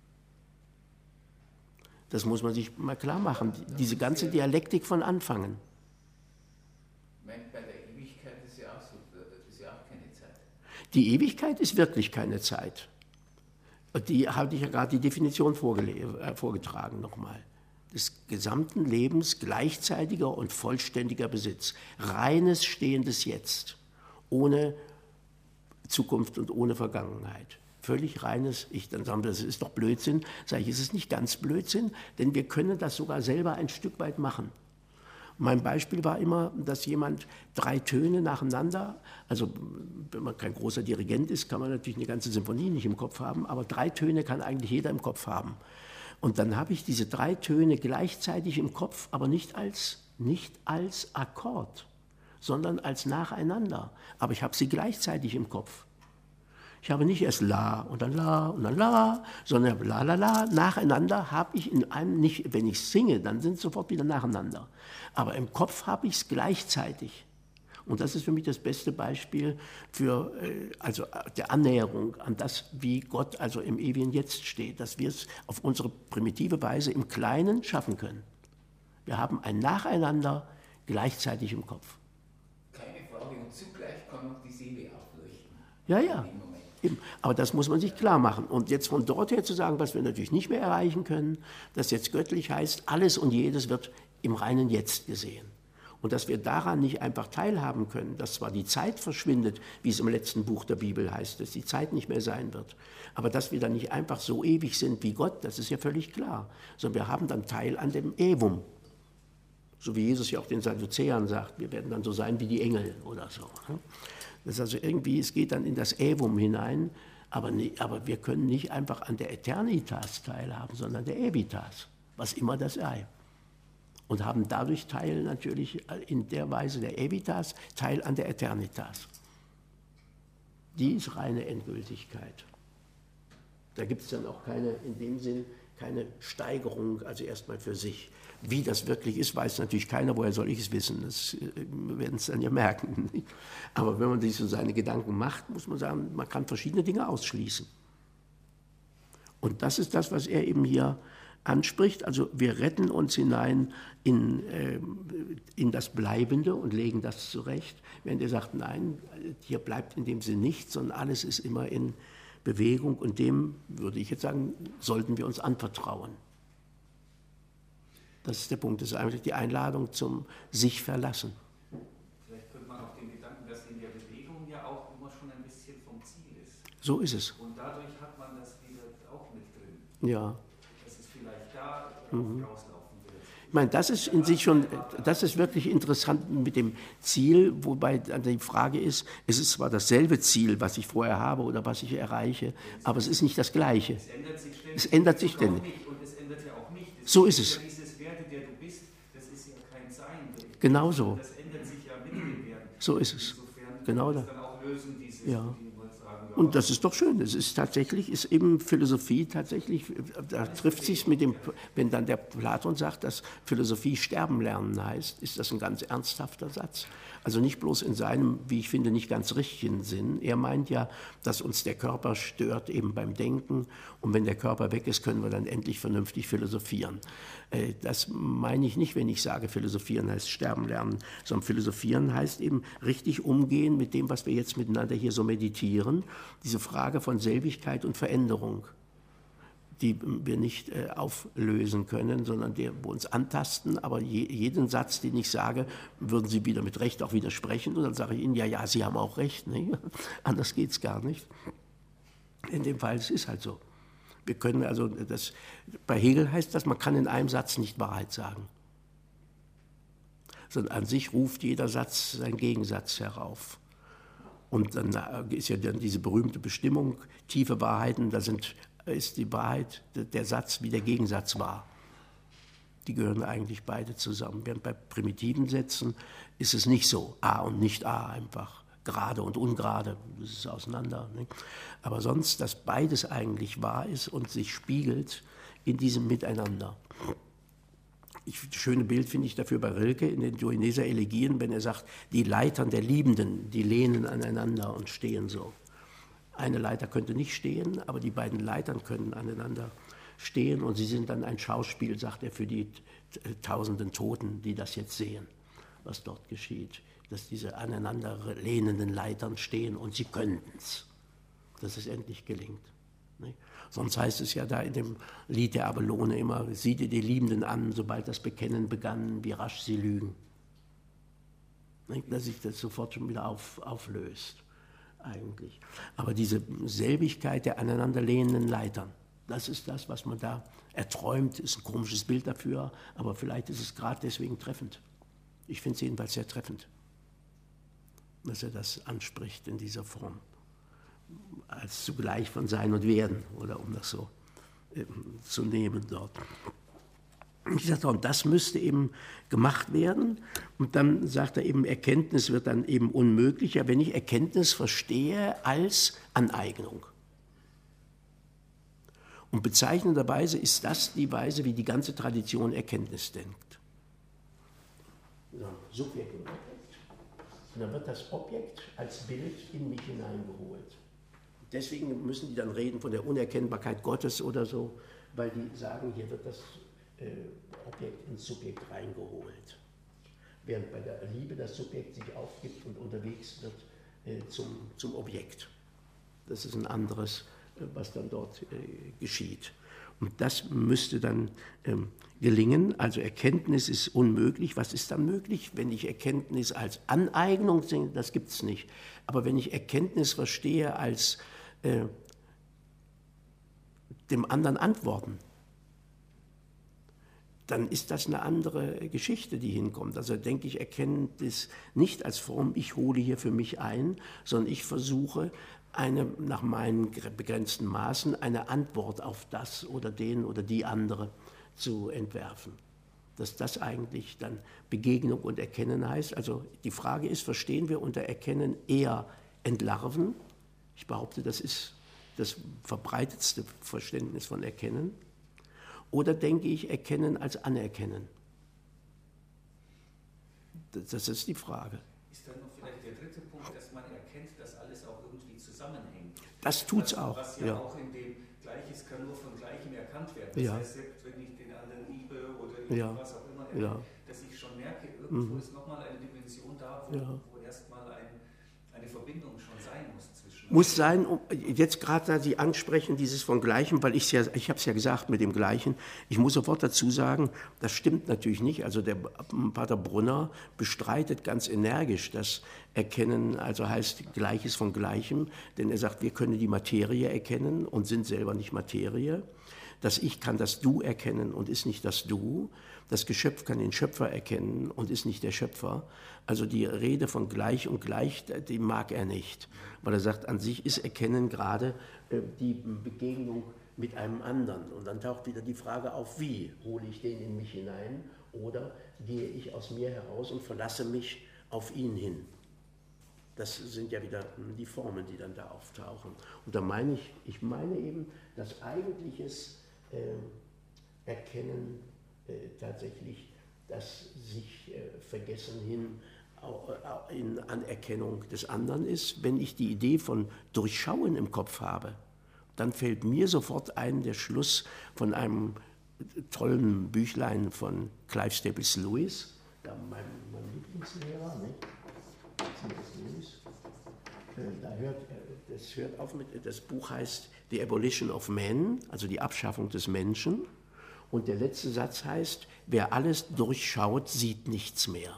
Das muss man sich mal klar machen, diese ganze Dialektik von Anfangen. Bei der Ewigkeit ist ja auch so, das ist ja auch keine Zeit. Die Ewigkeit ist wirklich keine Zeit. Die hatte ich ja gerade die Definition vorgetragen nochmal. Des gesamten Lebens gleichzeitiger und vollständiger Besitz. Reines stehendes Jetzt. Ohne Zukunft und ohne Vergangenheit. Völlig reines Ich. Dann sagen wir, das ist doch Blödsinn. Sage ich, ist es nicht ganz Blödsinn, denn wir können das sogar selber ein Stück weit machen. Mein Beispiel war immer, dass jemand 3 Töne nacheinander, also wenn man kein großer Dirigent ist, kann man natürlich eine ganze Symphonie nicht im Kopf haben, aber 3 Töne kann eigentlich jeder im Kopf haben. Und dann habe ich diese 3 Töne gleichzeitig im Kopf, aber nicht als Akkord, sondern als nacheinander. Aber ich habe sie gleichzeitig im Kopf. Ich habe nicht erst La und dann La und dann La, sondern La, La, La. Nacheinander habe ich in einem, nicht, wenn ich singe, dann sind es sofort wieder nacheinander. Aber im Kopf habe ich es gleichzeitig. Und das ist für mich das beste Beispiel für also der Annäherung an das, wie Gott also im ewigen Jetzt steht, dass wir es auf unsere primitive Weise im Kleinen schaffen können. Wir haben ein Nacheinander gleichzeitig im Kopf. Keine Frage, und zugleich kann auch die Seele aufleuchten. Ja, ja. Eben. Aber das muss man sich klar machen. Und jetzt von dort her zu sagen, was wir natürlich nicht mehr erreichen können, dass jetzt göttlich heißt, alles und jedes wird im reinen Jetzt gesehen. Und dass wir daran nicht einfach teilhaben können, dass zwar die Zeit verschwindet, wie es im letzten Buch der Bibel heißt, dass die Zeit nicht mehr sein wird, aber dass wir dann nicht einfach so ewig sind wie Gott, das ist ja völlig klar, sondern wir haben dann Teil an dem Evum. So wie Jesus ja auch den Sadduzäern sagt, wir werden dann so sein wie die Engel oder so. Das ist also irgendwie, es geht dann in das Evum hinein, aber wir können nicht einfach an der Eternitas teilhaben, sondern der Evitas, was immer das sei. Und haben dadurch Teil natürlich in der Weise der Evitas, Teil an der Eternitas. Die ist reine Endgültigkeit. Da gibt es dann auch keine, in dem Sinn, keine Steigerung, also erstmal für sich. Wie das wirklich ist, weiß natürlich keiner, woher soll ich es wissen, das wir werden es dann ja merken. Aber wenn man sich so seine Gedanken macht, muss man sagen, man kann verschiedene Dinge ausschließen. Und das ist das, was er eben hier anspricht, also wir retten uns hinein in das Bleibende und legen das zurecht, während er sagt, nein, hier bleibt in dem Sinn nichts, sondern alles ist immer in Bewegung und dem, würde ich jetzt sagen, sollten wir uns anvertrauen. Das ist der Punkt, das ist eigentlich die Einladung zum sich verlassen. Vielleicht könnte man auch den Gedanken, dass in der Bewegung ja auch immer schon ein bisschen vom Ziel ist. So ist es. Und dadurch hat man das wieder auch mit drin. Ja. Dass es vielleicht da rauslaufen wird. Ich meine, das ist in sich schon, das ist wirklich interessant mit dem Ziel, wobei die Frage ist, es ist zwar dasselbe Ziel, was ich vorher habe oder was ich erreiche, aber es ist nicht das Gleiche. Es ändert sich ständig. Und es ändert ja auch mich. So ist es. Dieses Werde, der du bist, das ist ja kein Sein. Genau so. Das ändert sich ja mit dem Werden. So ist es. Insofern genau das da. dann auch lösen, dieses, Ja. sagen, Und das ist doch schön. Es ist tatsächlich, ist eben Philosophie tatsächlich, da trifft sich mit dem, wenn dann der Platon sagt, dass Philosophie sterben lernen heißt, ist das ein ganz ernsthafter Satz. Also nicht bloß in seinem, wie ich finde, nicht ganz richtigen Sinn. Er meint ja, dass uns der Körper stört eben beim Denken und wenn der Körper weg ist, können wir dann endlich vernünftig philosophieren. Das meine ich nicht, wenn ich sage, philosophieren heißt sterben lernen, sondern philosophieren heißt eben richtig umgehen mit dem, was wir jetzt miteinander hier so meditieren, diese Frage von Selbigkeit und Veränderung, die wir nicht auflösen können, sondern die wir uns antasten, aber jeden Satz, den ich sage, würden Sie wieder mit Recht auch widersprechen und dann sage ich Ihnen, ja, Sie haben auch recht, ne? Anders geht es gar nicht. In dem Fall, es ist halt so. Wir können also, bei Hegel heißt das, man kann in einem Satz nicht Wahrheit sagen. Sondern an sich ruft jeder Satz seinen Gegensatz herauf. Und dann ist ja dann diese berühmte Bestimmung, tiefe Wahrheiten, ist die Wahrheit der Satz wie der Gegensatz wahr. Die gehören eigentlich beide zusammen. Während bei primitiven Sätzen ist es nicht so, A und nicht A einfach. Gerade und ungerade, das ist auseinander. Ne? Aber sonst, dass beides eigentlich wahr ist und sich spiegelt in diesem Miteinander. Das schöne Bild finde ich dafür bei Rilke in den Duineser Elegien, wenn er sagt, die Leitern der Liebenden, die lehnen aneinander und stehen so. Eine Leiter könnte nicht stehen, aber die beiden Leitern können aneinander stehen und sie sind dann ein Schauspiel, sagt er, für die tausenden Toten, die das jetzt sehen, was dort geschieht. Dass diese aneinander lehnenden Leitern stehen und sie könnten es, dass es endlich gelingt. Ne? Sonst heißt es ja da in dem Lied der Abelone immer, sieh dir die Liebenden an, sobald das Bekennen begann, wie rasch sie lügen. Ne? Dass sich das sofort schon wieder auflöst, eigentlich. Aber diese Selbigkeit der aneinanderlehnenden Leitern, das ist das, was man da erträumt, ist ein komisches Bild dafür, aber vielleicht ist es gerade deswegen treffend. Ich finde es jedenfalls sehr treffend, dass er das anspricht in dieser Form, als zugleich von Sein und Werden, oder um das so zu nehmen dort. Ich sagte, und das müsste eben gemacht werden. Und dann sagt er eben, Erkenntnis wird dann eben unmöglicher, wenn ich Erkenntnis verstehe als Aneignung. Und bezeichnenderweise ist das die Weise, wie die ganze Tradition Erkenntnis denkt. Subjekt und Objekt. Und dann wird das Objekt als Bild in mich hineingeholt. Deswegen müssen die dann reden von der Unerkennbarkeit Gottes oder so, weil die sagen, hier wird das Objekt ins Subjekt reingeholt. Während bei der Liebe das Subjekt sich aufgibt und unterwegs wird zum Objekt. Das ist ein anderes, was dann dort geschieht. Und das müsste dann gelingen. Also Erkenntnis ist unmöglich. Was ist dann möglich? Wenn ich Erkenntnis als Aneignung sehe, das gibt es nicht. Aber wenn ich Erkenntnis verstehe als dem anderen antworten, dann ist das eine andere Geschichte, die hinkommt. Also denke ich, Erkenntnis nicht als Form, ich hole hier für mich ein, sondern ich versuche, nach meinen begrenzten Maßen eine Antwort auf das oder den oder die andere zu entwerfen. Dass das eigentlich dann Begegnung und Erkennen heißt. Also die Frage ist, verstehen wir unter Erkennen eher Entlarven? Ich behaupte, das ist das verbreitetste Verständnis von Erkennen. Oder denke ich Erkennen als Anerkennen? Das ist die Frage. Ist dann noch vielleicht der dritte Punkt, dass man erkennt, dass alles auch irgendwie zusammenhängt? Das tut's auch. Was ja auch in dem Gleiches kann nur von Gleichem erkannt werden. Das heißt, selbst wenn ich den anderen liebe oder was auch immer erkenne, dass ich schon merke, irgendwo ist nochmal eine Dimension da, wo erstmal eine Verbindung schon sein muss zwischen. Muss sein, jetzt gerade da Sie ansprechen, dieses von Gleichem, weil ich habe es ja gesagt mit dem Gleichen, ich muss sofort dazu sagen, das stimmt natürlich nicht. Also der Pater Brunner bestreitet ganz energisch das Erkennen, also heißt Gleiches von Gleichem, denn er sagt, wir können die Materie erkennen und sind selber nicht Materie. Das Ich kann das Du erkennen und ist nicht das Du. Das Geschöpf kann den Schöpfer erkennen und ist nicht der Schöpfer. Also die Rede von gleich und gleich, die mag er nicht. Weil er sagt, an sich ist Erkennen gerade die Begegnung mit einem anderen. Und dann taucht wieder die Frage auf, wie hole ich den in mich hinein oder gehe ich aus mir heraus und verlasse mich auf ihn hin. Das sind ja wieder die Formen, die dann da auftauchen. Und da meine ich meine eben, dass eigentliches Erkennen tatsächlich das sich vergessen hin in Anerkennung des anderen ist. Wenn ich die Idee von Durchschauen im Kopf habe, dann fällt mir sofort ein der Schluss von einem tollen Büchlein von Clive Staples Lewis, mein Lieblingslehrer, nicht? Das hört auf mit, das Buch heißt The Abolition of Man, also die Abschaffung des Menschen. Und der letzte Satz heißt, wer alles durchschaut, sieht nichts mehr.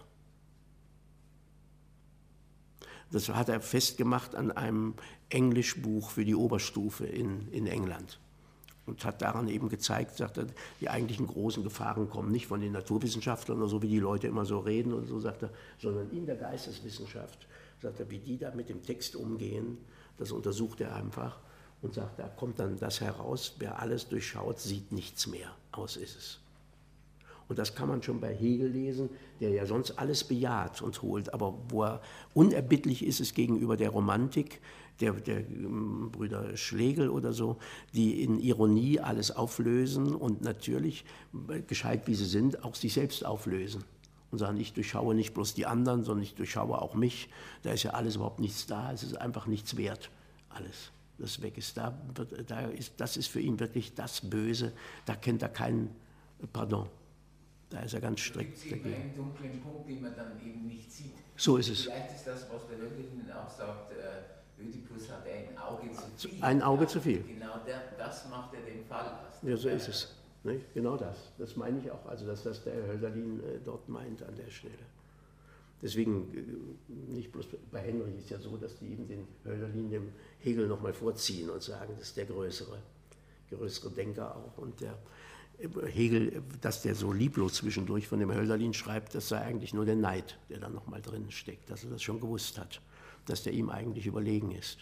Das hat er festgemacht an einem Englischbuch für die Oberstufe in England. Und hat daran eben gezeigt, sagt er, die eigentlichen großen Gefahren kommen nicht von den Naturwissenschaftlern oder so, wie die Leute immer so reden und so, sagt er, sondern in der Geisteswissenschaft, sagt er, wie die da mit dem Text umgehen, das untersucht er einfach und sagt, da kommt dann das heraus, wer alles durchschaut, sieht nichts mehr, aus ist es. Und das kann man schon bei Hegel lesen, der ja sonst alles bejaht und holt, aber wo er unerbittlich ist, ist gegenüber der Romantik, der Brüder Schlegel oder so, die in Ironie alles auflösen und natürlich, gescheit wie sie sind, auch sich selbst auflösen. Und sagen, ich durchschaue nicht bloß die anderen, sondern ich durchschaue auch mich. Da ist ja alles überhaupt nichts da, es ist einfach nichts wert, alles, das weg ist. Das ist für ihn wirklich das Böse, da kennt er keinen Pardon. Da ist er ganz strikt dagegen. Es gibt einen dunklen Punkt, den man dann eben nicht sieht. So ist es. Vielleicht ist das, was der Hölderlin auch sagt, Ödipus hat ein Auge zu viel. Ein Auge zu viel. Genau das macht er dem Fall aus. Ja, so ist es. Nicht? Genau das. Das meine ich auch. Also, dass das der Hölderlin dort meint an der Stelle. Deswegen, nicht bloß bei Henrich ist ja so, dass die eben den Hölderlin dem Hegel nochmal vorziehen und sagen, das ist der größere Denker auch. Und der Hegel, dass der so lieblos zwischendurch von dem Hölderlin schreibt, das sei eigentlich nur der Neid, der da nochmal drin steckt, dass er das schon gewusst hat, dass der ihm eigentlich überlegen ist.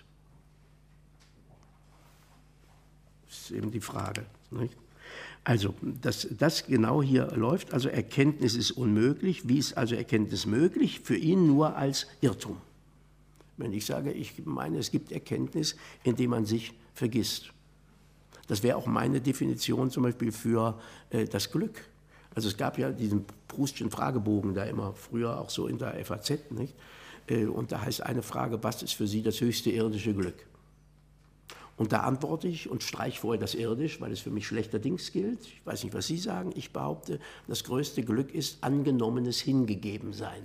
Das ist eben die Frage. Nicht? Also, dass das genau hier läuft, also Erkenntnis ist unmöglich. Wie ist also Erkenntnis möglich? Für ihn nur als Irrtum. Wenn ich sage, ich meine, es gibt Erkenntnis, indem man sich vergisst. Das wäre auch meine Definition zum Beispiel für das Glück. Also es gab ja diesen Proustschen Fragebogen da immer früher, auch so in der FAZ, nicht? Und da heißt eine Frage, was ist für Sie das höchste irdische Glück? Und da antworte ich und streiche vorher das irdisch, weil es für mich schlechterdings gilt. Ich weiß nicht, was Sie sagen. Ich behaupte, das größte Glück ist angenommenes Hingegebensein.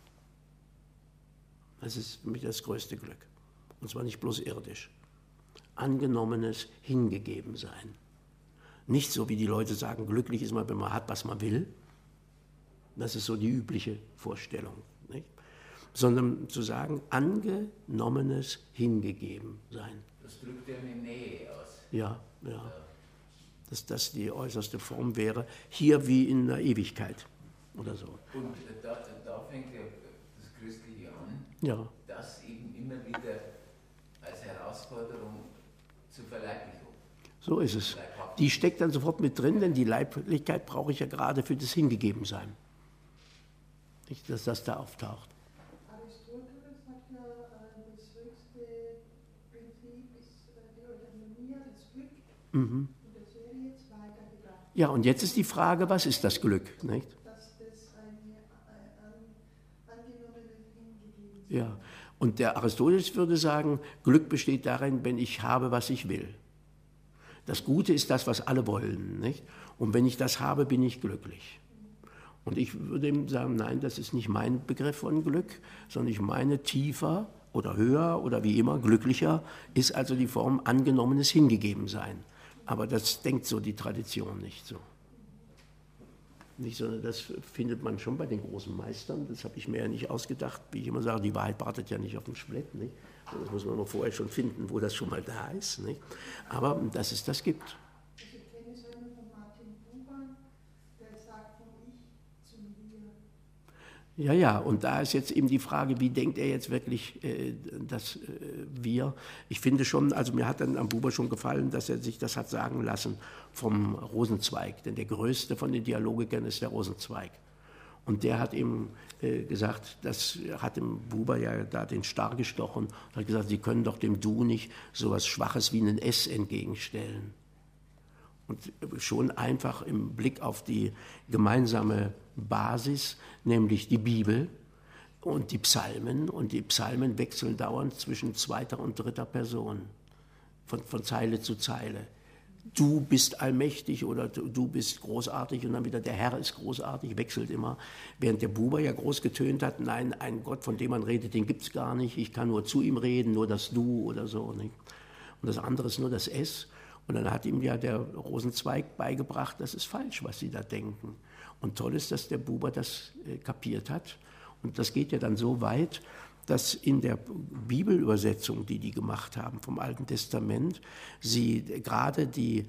Das ist für mich das größte Glück. Und zwar nicht bloß irdisch. Angenommenes Hingegebensein. Nicht so, wie die Leute sagen, glücklich ist man, wenn man hat, was man will. Das ist so die übliche Vorstellung. Nicht? Sondern zu sagen, angenommenes Hingegebensein. Das drückt ja eine Nähe aus. Ja. Dass das die äußerste Form wäre, hier wie in der Ewigkeit oder so. Und da fängt ja das Christliche an, das eben immer wieder als Herausforderung zur Verleiblichung. So ist es. Die steckt dann sofort mit drin, denn die Leiblichkeit brauche ich ja gerade für das Hingegebensein. Nicht, dass das da auftaucht. Aristoteles hat ja das höchste Prinzip ist die Eudaimonia, das Glück. Und das wäre jetzt weitergedacht. Ja, und jetzt ist die Frage, was ist das Glück? Nicht? Dass das eine angenommene Hingegebensein. Ja, und der Aristoteles würde sagen, Glück besteht darin, wenn ich habe, was ich will. Das Gute ist das, was alle wollen, nicht? Und wenn ich das habe, bin ich glücklich. Und ich würde ihm sagen, nein, das ist nicht mein Begriff von Glück, sondern ich meine tiefer oder höher oder wie immer, glücklicher, ist also die Form angenommenes Hingegebensein. Aber das denkt so die Tradition nicht so. Nicht, sondern das findet man schon bei den großen Meistern. Das habe ich mir ja nicht ausgedacht. Wie ich immer sage, die Wahrheit wartet ja nicht auf dem Splitt. Nicht? Das muss man immer vorher schon finden, wo das schon mal da ist. Nicht? Aber dass es das gibt. Ich kenne es von Martin Buber, der sagt vom Ich zum Wir. Ja, und da ist jetzt eben die Frage, wie denkt er jetzt wirklich das Wir? Ich finde schon, also mir hat dann am Buber schon gefallen, dass er sich das hat sagen lassen vom Rosenzweig, denn der größte von den Dialogikern ist der Rosenzweig. Und der hat eben gesagt, das hat dem Buber ja da den Star gestochen und hat gesagt, Sie können doch dem Du nicht so was Schwaches wie ein S entgegenstellen. Und schon einfach im Blick auf die gemeinsame Basis, nämlich die Bibel und die Psalmen. Und die Psalmen wechseln dauernd zwischen zweiter und dritter Person, von Zeile zu Zeile. Du bist allmächtig oder du bist großartig und dann wieder der Herr ist großartig, wechselt immer. Während der Buber ja groß getönt hat, nein, ein Gott, von dem man redet, den gibt es gar nicht. Ich kann nur zu ihm reden, nur das Du oder so. Nicht? Und das andere ist nur das Es. Und dann hat ihm ja der Rosenzweig beigebracht, das ist falsch, was Sie da denken. Und toll ist, dass der Buber das kapiert hat. Und das geht ja dann so weit, dass in der Bibelübersetzung, die gemacht haben vom Alten Testament, sie gerade die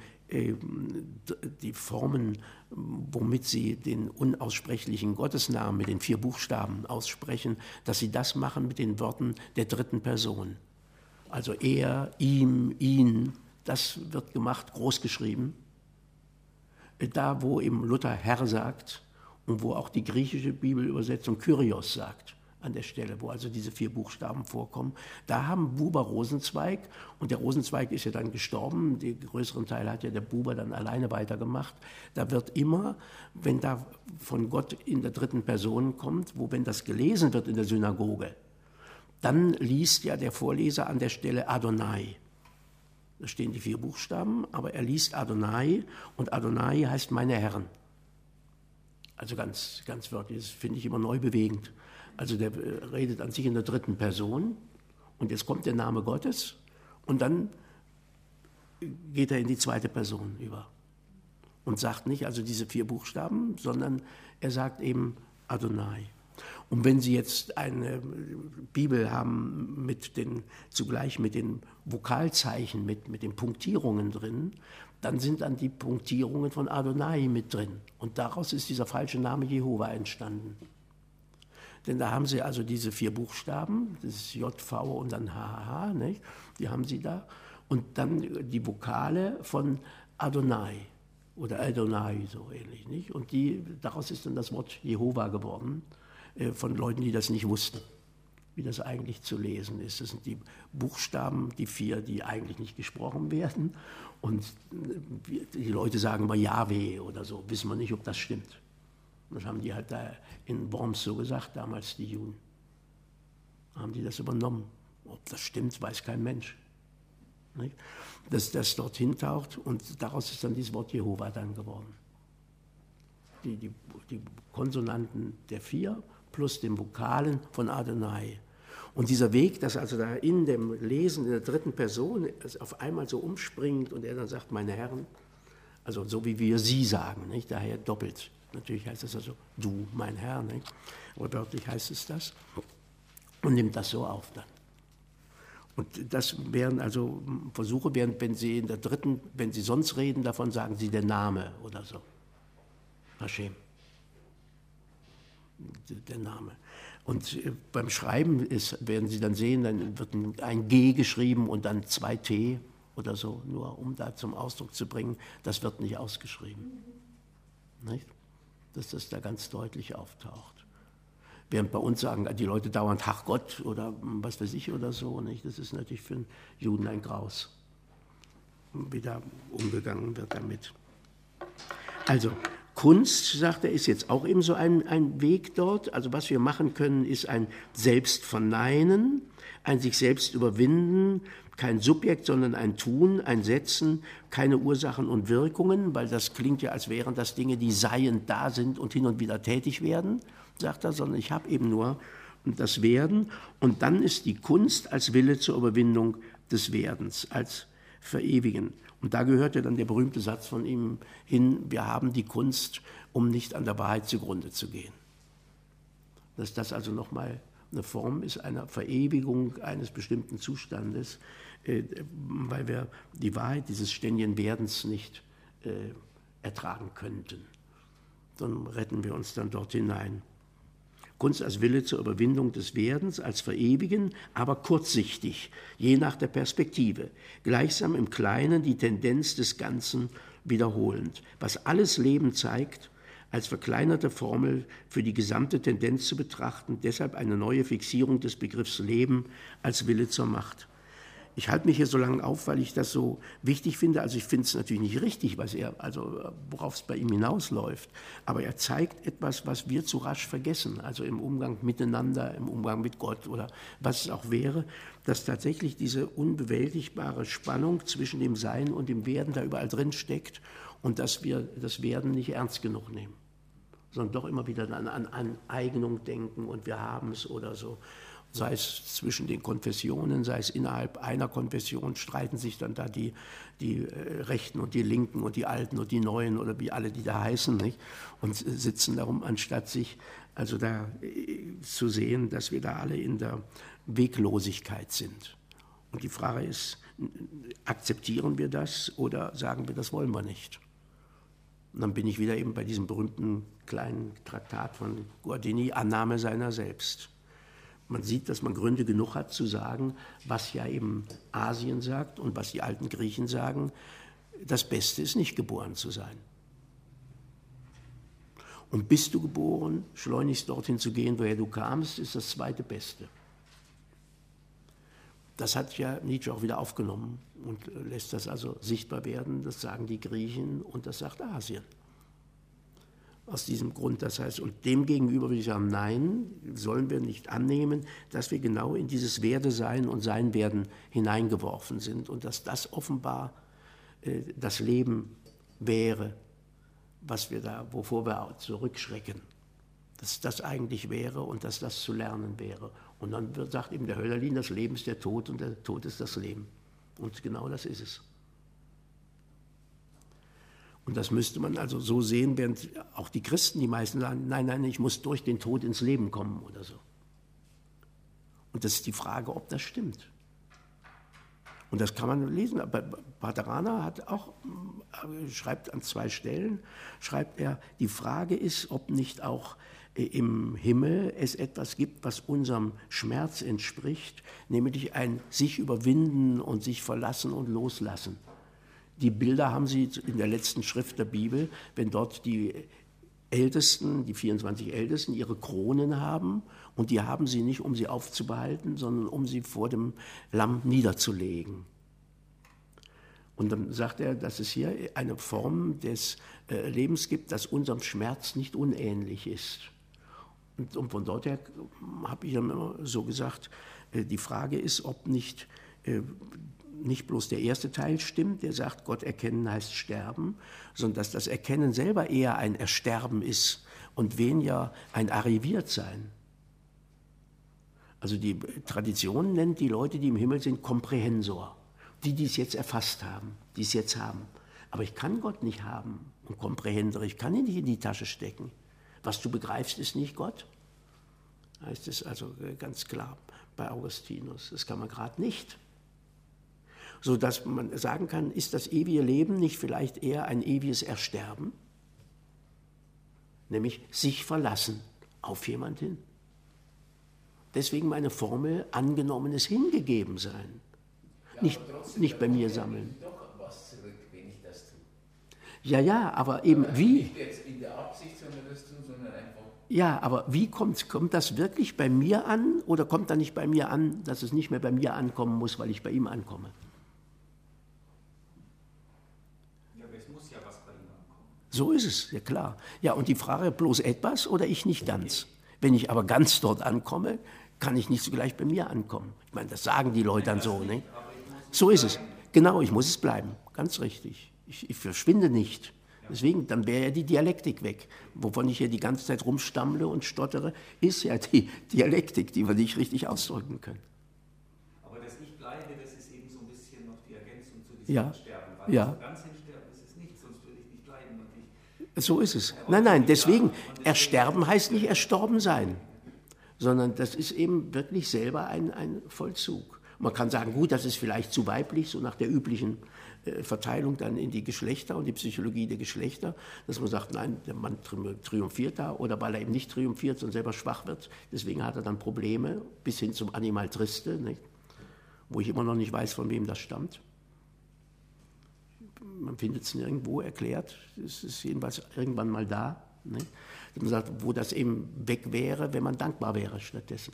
Formen, womit sie den unaussprechlichen Gottesnamen mit den 4 Buchstaben aussprechen, dass sie das machen mit den Worten der dritten Person. Also er, ihm, ihn, das wird gemacht, groß geschrieben. Da, wo eben Luther Herr sagt und wo auch die griechische Bibelübersetzung Kyrios sagt, an der Stelle, wo also diese 4 Buchstaben vorkommen, da haben Buber Rosenzweig, und der Rosenzweig ist ja dann gestorben, den größeren Teil hat ja der Buber dann alleine weitergemacht. Da wird immer, wenn da von Gott in der dritten Person kommt, wenn das gelesen wird in der Synagoge, dann liest ja der Vorleser an der Stelle Adonai. Da stehen die 4 Buchstaben, aber er liest Adonai, und Adonai heißt meine Herren. Also ganz, ganz wörtlich, das finde ich immer neu bewegend. Also der redet an sich in der dritten Person und jetzt kommt der Name Gottes und dann geht er in die zweite Person über und sagt nicht also diese 4 Buchstaben, sondern er sagt eben Adonai. Und wenn Sie jetzt eine Bibel haben zugleich mit den Vokalzeichen, mit den Punktierungen drin, dann sind dann die Punktierungen von Adonai mit drin. Und daraus ist dieser falsche Name Jehova entstanden. Denn da haben sie also diese 4 Buchstaben, das ist JV und dann HH, nicht? Die haben sie da. Und dann die Vokale von Adonai oder Adonai, so ähnlich. Nicht? Und daraus ist dann das Wort Jehova geworden, von Leuten, die das nicht wussten, wie das eigentlich zu lesen ist. Das sind die Buchstaben, die 4, die eigentlich nicht gesprochen werden. Und die Leute sagen immer Yahweh oder so, wissen wir nicht, ob das stimmt. Das haben die halt da in Worms so gesagt, damals die Juden. Haben die das übernommen. Ob das stimmt, weiß kein Mensch. Nicht? Dass das dorthin taucht und daraus ist dann dieses Wort Jehova dann geworden. Die Konsonanten der 4 plus den Vokalen von Adonai. Und dieser Weg, dass also da in dem Lesen in der 3. Person es auf einmal so umspringt und er dann sagt, meine Herren, also so wie wir sie sagen, nicht? Daher doppelt. Natürlich heißt es also, du, mein Herr, nicht? Aber wörtlich heißt es das und nimmt das so auf dann. Und das wären also Versuche, wenn Sie in der 3., wenn Sie sonst reden, davon sagen Sie der Name oder so. Hashem. Der Name. Und beim Schreiben werden Sie dann sehen, dann wird ein G geschrieben und dann 2 T oder so, nur um da zum Ausdruck zu bringen, das wird nicht ausgeschrieben. Nicht? Dass das da ganz deutlich auftaucht. Während bei uns sagen die Leute dauernd, ach Gott oder was weiß ich oder so. Nicht? Das ist natürlich für einen Juden ein Graus, wie da umgegangen wird damit. Also Kunst, sagt er, ist jetzt auch eben so ein Weg dort. Also was wir machen können, ist ein Selbstverneinen, ein sich selbst überwinden, kein Subjekt, sondern ein Tun, ein Setzen, keine Ursachen und Wirkungen, weil das klingt ja, als wären das Dinge, die seiend da sind und hin und wieder tätig werden, sagt er, sondern ich habe eben nur das Werden. Und dann ist die Kunst als Wille zur Überwindung des Werdens, als Verewigen. Und da gehört ja dann der berühmte Satz von ihm hin, wir haben die Kunst, um nicht an der Wahrheit zugrunde zu gehen. Dass das also nochmal eine Form ist einer Verewigung eines bestimmten Zustandes, weil wir die Wahrheit dieses ständigen Werdens nicht ertragen könnten. Dann retten wir uns dann dort hinein. Kunst als Wille zur Überwindung des Werdens, als Verewigen, aber kurzsichtig, je nach der Perspektive, gleichsam im Kleinen die Tendenz des Ganzen wiederholend, was alles Leben zeigt, als verkleinerte Formel für die gesamte Tendenz zu betrachten, deshalb eine neue Fixierung des Begriffs Leben als Wille zur Macht. Ich halte mich hier so lange auf, weil ich das so wichtig finde. Also ich finde es natürlich nicht richtig, worauf es bei ihm hinausläuft. Aber er zeigt etwas, was wir zu rasch vergessen. Also im Umgang miteinander, im Umgang mit Gott oder was es auch wäre, dass tatsächlich diese unbewältigbare Spannung zwischen dem Sein und dem Werden da überall drin steckt und dass wir das Werden nicht ernst genug nehmen, sondern doch immer wieder an Aneignung denken und wir haben es oder so. Sei es zwischen den Konfessionen, sei es innerhalb einer Konfession, streiten sich dann da die Rechten und die Linken und die Alten und die Neuen oder wie alle, die da heißen, nicht? Und sitzen darum, anstatt sich also da zu sehen, dass wir da alle in der Weglosigkeit sind. Und die Frage ist, akzeptieren wir das oder sagen wir, das wollen wir nicht? Und dann bin ich wieder eben bei diesem berühmten kleinen Traktat von Guardini, Annahme seiner selbst. Man sieht, dass man Gründe genug hat zu sagen, was ja eben Asien sagt und was die alten Griechen sagen, das Beste ist nicht geboren zu sein. Und bist du geboren, schleunigst dorthin zu gehen, woher du kamst, ist das zweite Beste. Das hat ja Nietzsche auch wieder aufgenommen und lässt das also sichtbar werden, das sagen die Griechen und das sagt Asien. Aus diesem Grund, das heißt, und demgegenüber würde ich sagen, nein, sollen wir nicht annehmen, dass wir genau in dieses Werdesein und Seinwerden hineingeworfen sind und dass das offenbar das Leben wäre, wovor wir zurückschrecken, dass das eigentlich wäre und dass das zu lernen wäre. Und dann sagt eben der Hölderlin, das Leben ist der Tod und der Tod ist das Leben. Und genau das ist es. Und das müsste man also so sehen, während auch die Christen, die meisten sagen, nein, ich muss durch den Tod ins Leben kommen oder so. Und das ist die Frage, ob das stimmt. Und das kann man lesen. Aber Paterana hat auch, schreibt an 2 Stellen, schreibt er, die Frage ist, ob nicht auch im Himmel es etwas gibt, was unserem Schmerz entspricht, nämlich ein sich überwinden und sich verlassen und loslassen. Die Bilder haben Sie in der letzten Schrift der Bibel, wenn dort die Ältesten, die 24 Ältesten, ihre Kronen haben, und die haben sie nicht, um sie aufzubehalten, sondern um sie vor dem Lamm niederzulegen. Und dann sagt er, dass es hier eine Form des Lebens gibt, das unserem Schmerz nicht unähnlich ist. Und von dort her habe ich dann immer so gesagt, die Frage ist, ob nicht bloß der erste Teil stimmt, der sagt, Gott erkennen heißt sterben, sondern dass das Erkennen selber eher ein Ersterben ist und weniger ein Arriviertsein. Also die Tradition nennt die Leute, die im Himmel sind, Komprehensor. Die es jetzt erfasst haben, die es jetzt haben. Aber ich kann Gott nicht haben und Komprehendere, ich kann ihn nicht in die Tasche stecken. Was du begreifst, ist nicht Gott. Heißt es also ganz klar bei Augustinus. Das kann man gerade nicht. Sodass man sagen kann, ist das ewige Leben nicht vielleicht eher ein ewiges Ersterben? Nämlich sich verlassen auf jemand hin. Deswegen meine Formel, angenommenes Hingegebensein. Ja, nicht bei mir sammeln. Doch was zurück, wenn ich das tue. Ja, aber eben wie? Nicht jetzt in der Absicht, sondern das tun, sondern einfach. Ja, aber wie kommt das wirklich bei mir an oder kommt da nicht bei mir an, dass es nicht mehr bei mir ankommen muss, weil ich bei ihm ankomme? Ja, aber es muss ja was bei ihm ankommen. So ist es, ja klar. Ja, und die Frage, bloß etwas oder ich nicht ganz? Wenn ich aber ganz dort ankomme, kann ich nicht sogleich bei mir ankommen. Ich meine, das sagen die Leute dann so, ne? So ist es. Genau, ich muss es bleiben. Ganz richtig. Ich verschwinde nicht. Deswegen, dann wäre ja die Dialektik weg. Wovon ich hier die ganze Zeit rumstammle und stottere, ist ja die Dialektik, die wir nicht richtig ausdrücken können. Aber das Ich bleibe, das ist eben so ein bisschen noch die Ergänzung zu diesem Sterben. Weil so ganz hinsterben ist es nicht, sonst würde ich nicht bleiben. So ist es. Nein, deswegen, ersterben heißt nicht erstorben sein, sondern das ist eben wirklich selber ein Vollzug. Man kann sagen, gut, das ist vielleicht zu weiblich, so nach der üblichen Verteilung dann in die Geschlechter und die Psychologie der Geschlechter, dass man sagt, nein, der Mann triumphiert da, oder weil er eben nicht triumphiert, sondern selber schwach wird, deswegen hat er dann Probleme, bis hin zum Animal Triste, nicht? Wo ich immer noch nicht weiß, von wem das stammt. Man findet es nirgendwo erklärt, es ist jedenfalls irgendwann mal da. Nicht? Man sagt, wo das eben weg wäre, wenn man dankbar wäre stattdessen.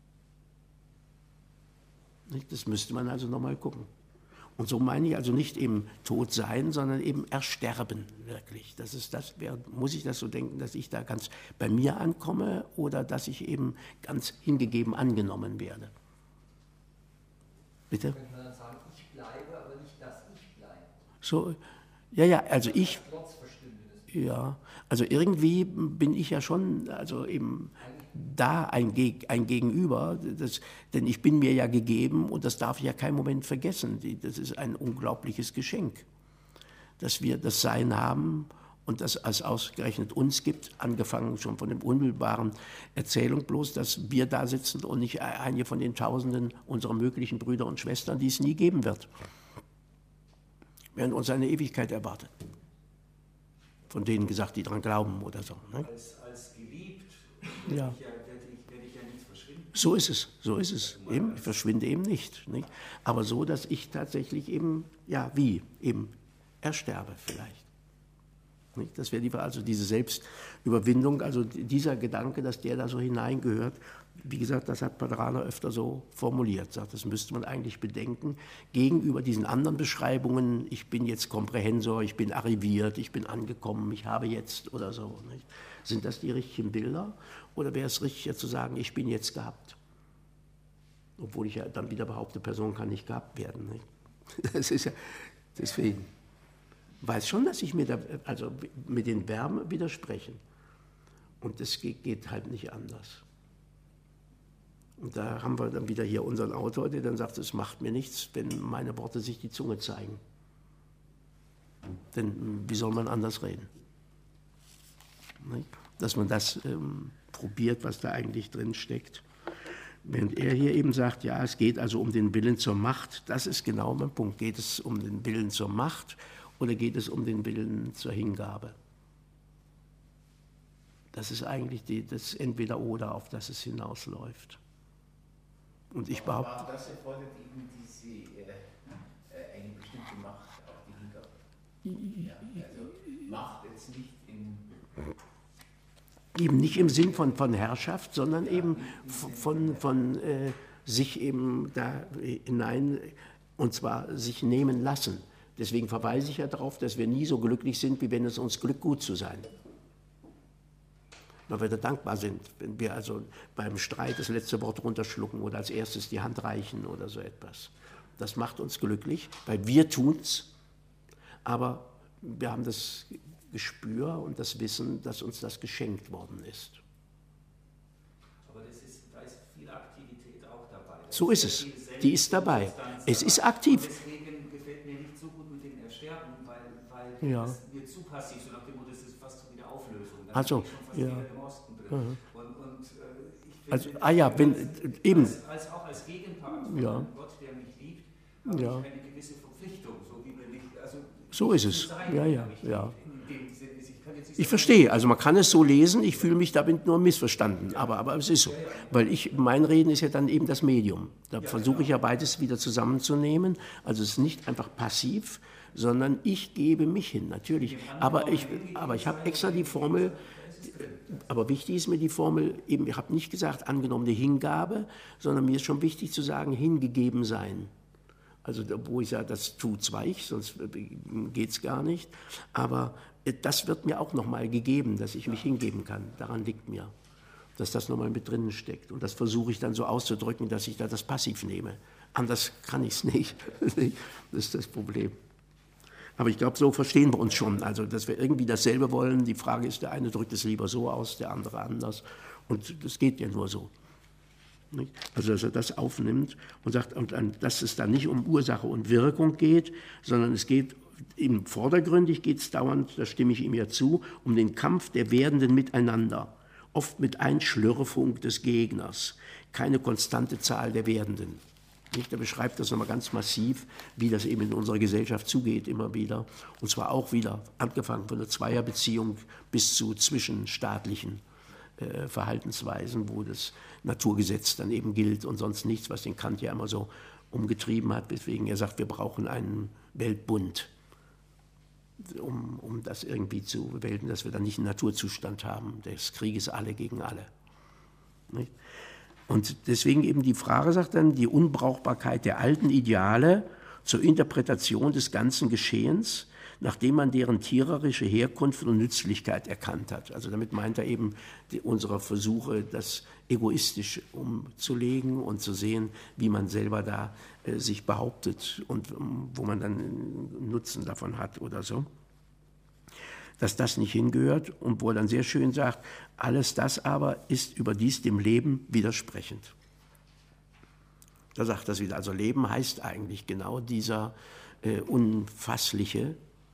Das müsste man also nochmal gucken. Und so meine ich also nicht eben tot sein, sondern eben ersterben, wirklich. Das ist das, muss ich das so denken, dass ich da ganz bei mir ankomme oder dass ich eben ganz hingegeben angenommen werde. Bitte? Könnte man dann sagen, ich bleibe, aber nicht, dass ich bleibe. So, ja, also ich... Ja, also irgendwie bin ich ja schon, also eben da ein Gegenüber, denn ich bin mir ja gegeben und das darf ich ja keinen Moment vergessen. Das ist ein unglaubliches Geschenk, dass wir das Sein haben und das es ausgerechnet uns gibt, angefangen schon von der unmittelbaren Erzählung bloß, dass wir da sitzen und nicht einige von den Tausenden unserer möglichen Brüder und Schwestern, die es nie geben wird, während uns eine Ewigkeit erwartet. Von denen gesagt, die daran glauben oder so. Ne? Als geliebt werde ich ja nicht verschwinden. So ist es. Eben, ich verschwinde eben nicht. Aber so, dass ich tatsächlich eben, eben ersterbe vielleicht. Nicht? Das wäre also diese Selbstüberwindung, also dieser Gedanke, dass der da so hineingehört. Wie gesagt, das hat Padrana öfter so formuliert. Sagt, das müsste man eigentlich bedenken. Gegenüber diesen anderen Beschreibungen, ich bin jetzt Komprehensor, ich bin arriviert, ich bin angekommen, ich habe jetzt oder so. Nicht? Sind das die richtigen Bilder? Oder wäre es richtiger zu sagen, ich bin jetzt gehabt? Obwohl ich ja dann wieder behaupte, Person kann nicht gehabt werden. Nicht? Das ist ja deswegen. Weiß schon, dass ich mir da, also mit den Verben widersprechen. Und das geht halt nicht anders. Und da haben wir dann wieder hier unseren Autor, der dann sagt, es macht mir nichts, wenn meine Worte sich die Zunge zeigen. Denn wie soll man anders reden? Dass man das probiert, was da eigentlich drin steckt. Während er hier eben sagt, ja, es geht also um den Willen zur Macht, das ist genau mein Punkt. Geht es um den Willen zur Macht oder geht es um den Willen zur Hingabe? Das ist eigentlich das Entweder-Oder, auf das es hinausläuft. Und ich behaupte... Aber das erfordert eben eine bestimmte Macht, auch die Hingabe. Ja, also Macht jetzt nicht eben nicht im Sinn von Herrschaft, sondern eben von sich eben da hinein, und zwar sich nehmen lassen. Deswegen verweise ich ja darauf, dass wir nie so glücklich sind, wie wenn es uns glückt, gut zu sein. Weil wir da dankbar sind, wenn wir also beim Streit das letzte Wort runterschlucken oder als erstes die Hand reichen oder so etwas. Das macht uns glücklich, weil wir tun's, aber wir haben das Gespür und das Wissen, dass uns das geschenkt worden ist. Aber da ist viel Aktivität auch dabei. So ist es. Die ist dabei. Es ist aktiv. Und deswegen gefällt mir nicht so gut mit dem Ersterben, weil das wird zu passiv, so nach dem Motto, das ist fast so wie eine Auflösung. Dann also, bin ich schon fast wieder im Osten drin. Mhm. Und ich also, finde, wenn, eben. Auch als Gegenpart von einem Gott, der mich liebt, habe ich eine gewisse Verpflichtung, so wie wenn ich, also so ist es. sein, Ja. In dem Sinne, ich verstehe, also man kann es so lesen, ich fühle mich damit nur missverstanden, aber es ist so. Weil mein Reden ist ja dann eben das Medium. Da versuche ich ja beides wieder zusammenzunehmen. Also es ist nicht einfach passiv, sondern ich gebe mich hin, natürlich. Aber ich habe extra die Formel, aber wichtig ist mir die Formel, eben, ich habe nicht gesagt angenommene Hingabe, sondern mir ist schon wichtig zu sagen, hingegeben sein. Also wo ich sage, das tut's weich, sonst geht es gar nicht. Aber das wird mir auch nochmal gegeben, dass ich mich hingeben kann. Daran liegt mir, dass das nochmal mit drinnen steckt. Und das versuche ich dann so auszudrücken, dass ich da das Passiv nehme. Anders kann ich es nicht. Das ist das Problem. Aber ich glaube, so verstehen wir uns schon. Also, dass wir irgendwie dasselbe wollen. Die Frage ist, der eine drückt es lieber so aus, der andere anders. Und das geht ja nur so. Also, dass er das aufnimmt und sagt, dass es da nicht um Ursache und Wirkung geht, sondern es geht im vordergründig geht es dauernd, da stimme ich ihm ja zu, um den Kampf der Werdenden miteinander, oft mit Einschlürfung des Gegners, keine konstante Zahl der Werdenden. Er beschreibt das nochmal ganz massiv, wie das eben in unserer Gesellschaft zugeht, immer wieder. Und zwar auch wieder angefangen von der Zweierbeziehung bis zu zwischenstaatlichen Verhaltensweisen, wo das Naturgesetz dann eben gilt und sonst nichts, was den Kant ja immer so umgetrieben hat, weswegen er sagt, wir brauchen einen Weltbund, um das irgendwie zu bewältigen, dass wir dann nicht einen Naturzustand haben, des Krieges alle gegen alle. Nicht? Und deswegen eben die Frage, sagt dann, die Unbrauchbarkeit der alten Ideale zur Interpretation des ganzen Geschehens, nachdem man deren tiererische Herkunft und Nützlichkeit erkannt hat. Also damit meint er eben unsere Versuche, das egoistisch umzulegen und zu sehen, wie man selber da sich behauptet und wo man dann Nutzen davon hat oder so. Dass das nicht hingehört und wo er dann sehr schön sagt, alles das aber ist überdies dem Leben widersprechend. Da sagt er wieder, also Leben heißt eigentlich genau dieser unfassliche,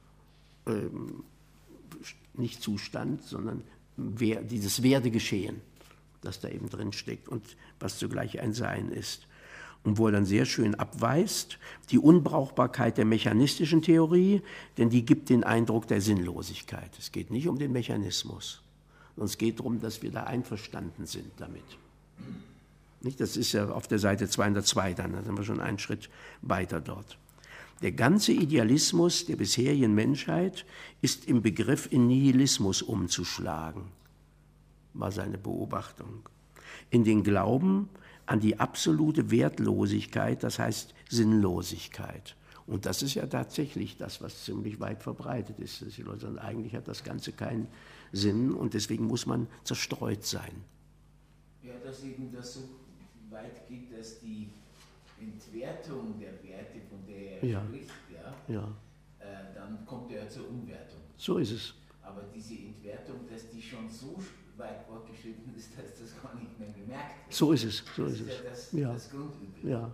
nicht Zustand, sondern dieses Werdegeschehen, das da eben drin steckt und was zugleich ein Sein ist. Und wo er dann sehr schön abweist, die Unbrauchbarkeit der mechanistischen Theorie, denn die gibt den Eindruck der Sinnlosigkeit. Es geht nicht um den Mechanismus, sondern es geht darum, dass wir da einverstanden sind damit. Nicht? Das ist ja auf der Seite 202 dann, da sind wir schon einen Schritt weiter dort. Der ganze Idealismus der bisherigen Menschheit ist im Begriff, in Nihilismus umzuschlagen, war seine Beobachtung. In den Glauben an die absolute Wertlosigkeit, das heißt Sinnlosigkeit. Und das ist ja tatsächlich das, was ziemlich weit verbreitet ist. Dass die Leute sagen, eigentlich hat das Ganze keinen Sinn und deswegen muss man zerstreut sein. Ja, dass eben das so weit geht, dass die Entwertung der Werte, von der er spricht, dann kommt er zur Umwertung. So ist es. Aber diese Entwertung, dass die schon so weit fortgeschritten ist, dass das gar nicht mehr gemerkt wird. So ist es. So ist es. Das Grundübel. Ja.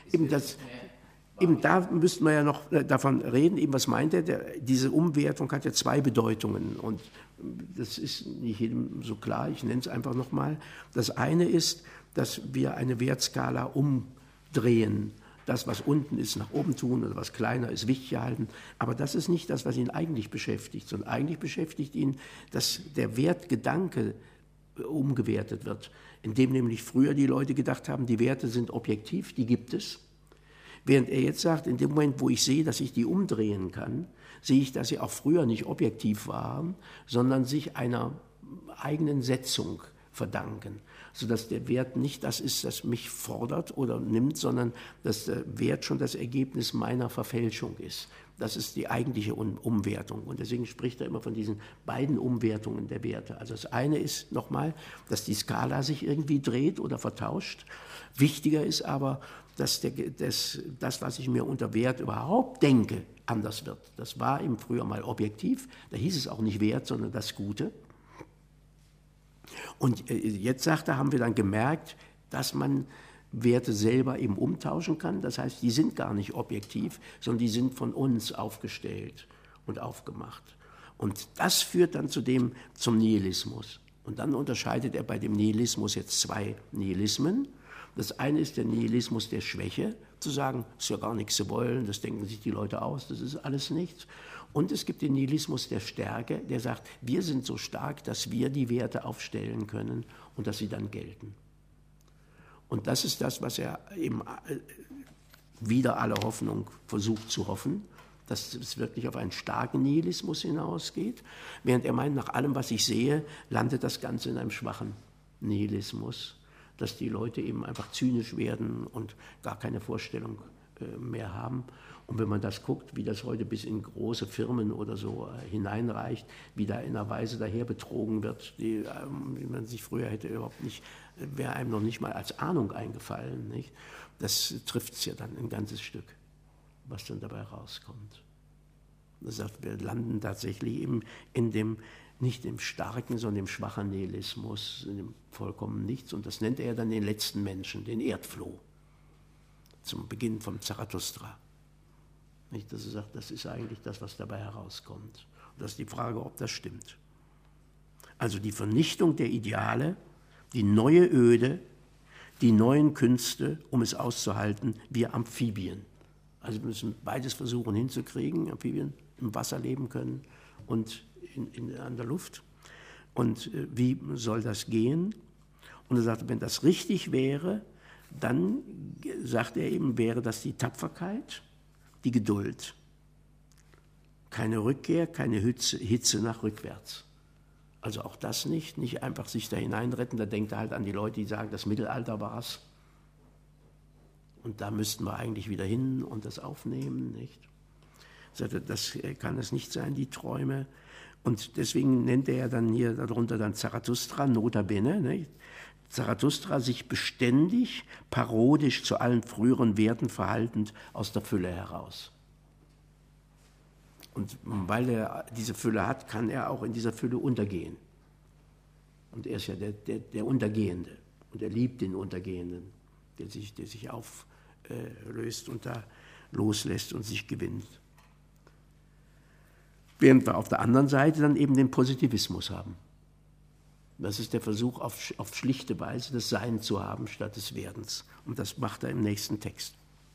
Eben da müssten wir ja noch davon reden, eben was meint er, diese Umwertung hat ja zwei Bedeutungen und das ist nicht jedem so klar, ich nenne es einfach nochmal. Das eine ist, dass wir eine Wertskala umdrehen, das, was unten ist, nach oben tun oder was kleiner ist, wichtig halten. Aber das ist nicht das, was ihn eigentlich beschäftigt, sondern eigentlich beschäftigt ihn, dass der Wertgedanke umgewertet wird, indem nämlich früher die Leute gedacht haben, die Werte sind objektiv, die gibt es. Während er jetzt sagt, in dem Moment, wo ich sehe, dass ich die umdrehen kann, sehe ich, dass sie auch früher nicht objektiv waren, sondern sich einer eigenen Setzung verdanken, sodass der Wert nicht das ist, das mich fordert oder nimmt, sondern dass der Wert schon das Ergebnis meiner Verfälschung ist. Das ist die eigentliche Umwertung. Und deswegen spricht er immer von diesen beiden Umwertungen der Werte. Also das eine ist nochmal, dass die Skala sich irgendwie dreht oder vertauscht. Wichtiger ist aber, dass das, was ich mir unter Wert überhaupt denke, anders wird. Das war eben früher mal objektiv. Da hieß es auch nicht Wert, sondern das Gute. Und jetzt, sagt er, haben wir dann gemerkt, dass man Werte selber eben umtauschen kann. Das heißt, die sind gar nicht objektiv, sondern die sind von uns aufgestellt und aufgemacht. Und das führt dann zum Nihilismus. Und dann unterscheidet er bei dem Nihilismus jetzt zwei Nihilismen. Das eine ist der Nihilismus der Schwäche, zu sagen, es ist ja gar nichts zu wollen, das denken sich die Leute aus, das ist alles nichts. Und es gibt den Nihilismus der Stärke, der sagt, wir sind so stark, dass wir die Werte aufstellen können und dass sie dann gelten. Und das ist das, was er eben wider alle Hoffnung versucht zu hoffen, dass es wirklich auf einen starken Nihilismus hinausgeht, während er meint, nach allem, was ich sehe, landet das Ganze in einem schwachen Nihilismus, dass die Leute eben einfach zynisch werden und gar keine Vorstellung mehr haben. Und wenn man das guckt, wie das heute bis in große Firmen oder so hineinreicht, wie da in einer Weise daher betrogen wird, wie man sich früher hätte überhaupt nicht, wäre einem noch nicht mal als Ahnung eingefallen. Nicht? Das trifft es ja dann ein ganzes Stück, was dann dabei rauskommt. Das sagt, wir landen tatsächlich eben in dem, nicht im starken, sondern im schwachen Nihilismus, in dem vollkommen Nichts. Und das nennt er dann den letzten Menschen, den Erdfloh, zum Beginn vom Zarathustra. Nicht, dass er sagt, das ist eigentlich das, was dabei herauskommt. Und das ist die Frage, ob das stimmt. Also die Vernichtung der Ideale, die neue Öde, die neuen Künste, um es auszuhalten, wir Amphibien. Also wir müssen beides versuchen hinzukriegen, Amphibien im Wasser leben können und an der Luft. Und wie soll das gehen? Und er sagt, wenn das richtig wäre, dann, sagt er eben, wäre das die Tapferkeit, die Geduld. Keine Rückkehr, keine Hitze nach rückwärts. Also auch das nicht einfach sich da hineinretten, da denkt er halt an die Leute, die sagen, das Mittelalter war es. Und da müssten wir eigentlich wieder hin und das aufnehmen, nicht? Das kann es nicht sein, die Träume. Und deswegen nennt er ja dann hier darunter dann Zarathustra, nota bene, nicht? Zarathustra sich beständig, parodisch zu allen früheren Werten verhaltend aus der Fülle heraus. Und weil er diese Fülle hat, kann er auch in dieser Fülle untergehen. Und er ist ja der Untergehende. Und er liebt den Untergehenden, der sich auflöst und da loslässt und sich gewinnt. Während wir auf der anderen Seite dann eben den Positivismus haben. Das ist der Versuch, auf schlichte Weise das Sein zu haben statt des Werdens. Und das macht er im nächsten Text.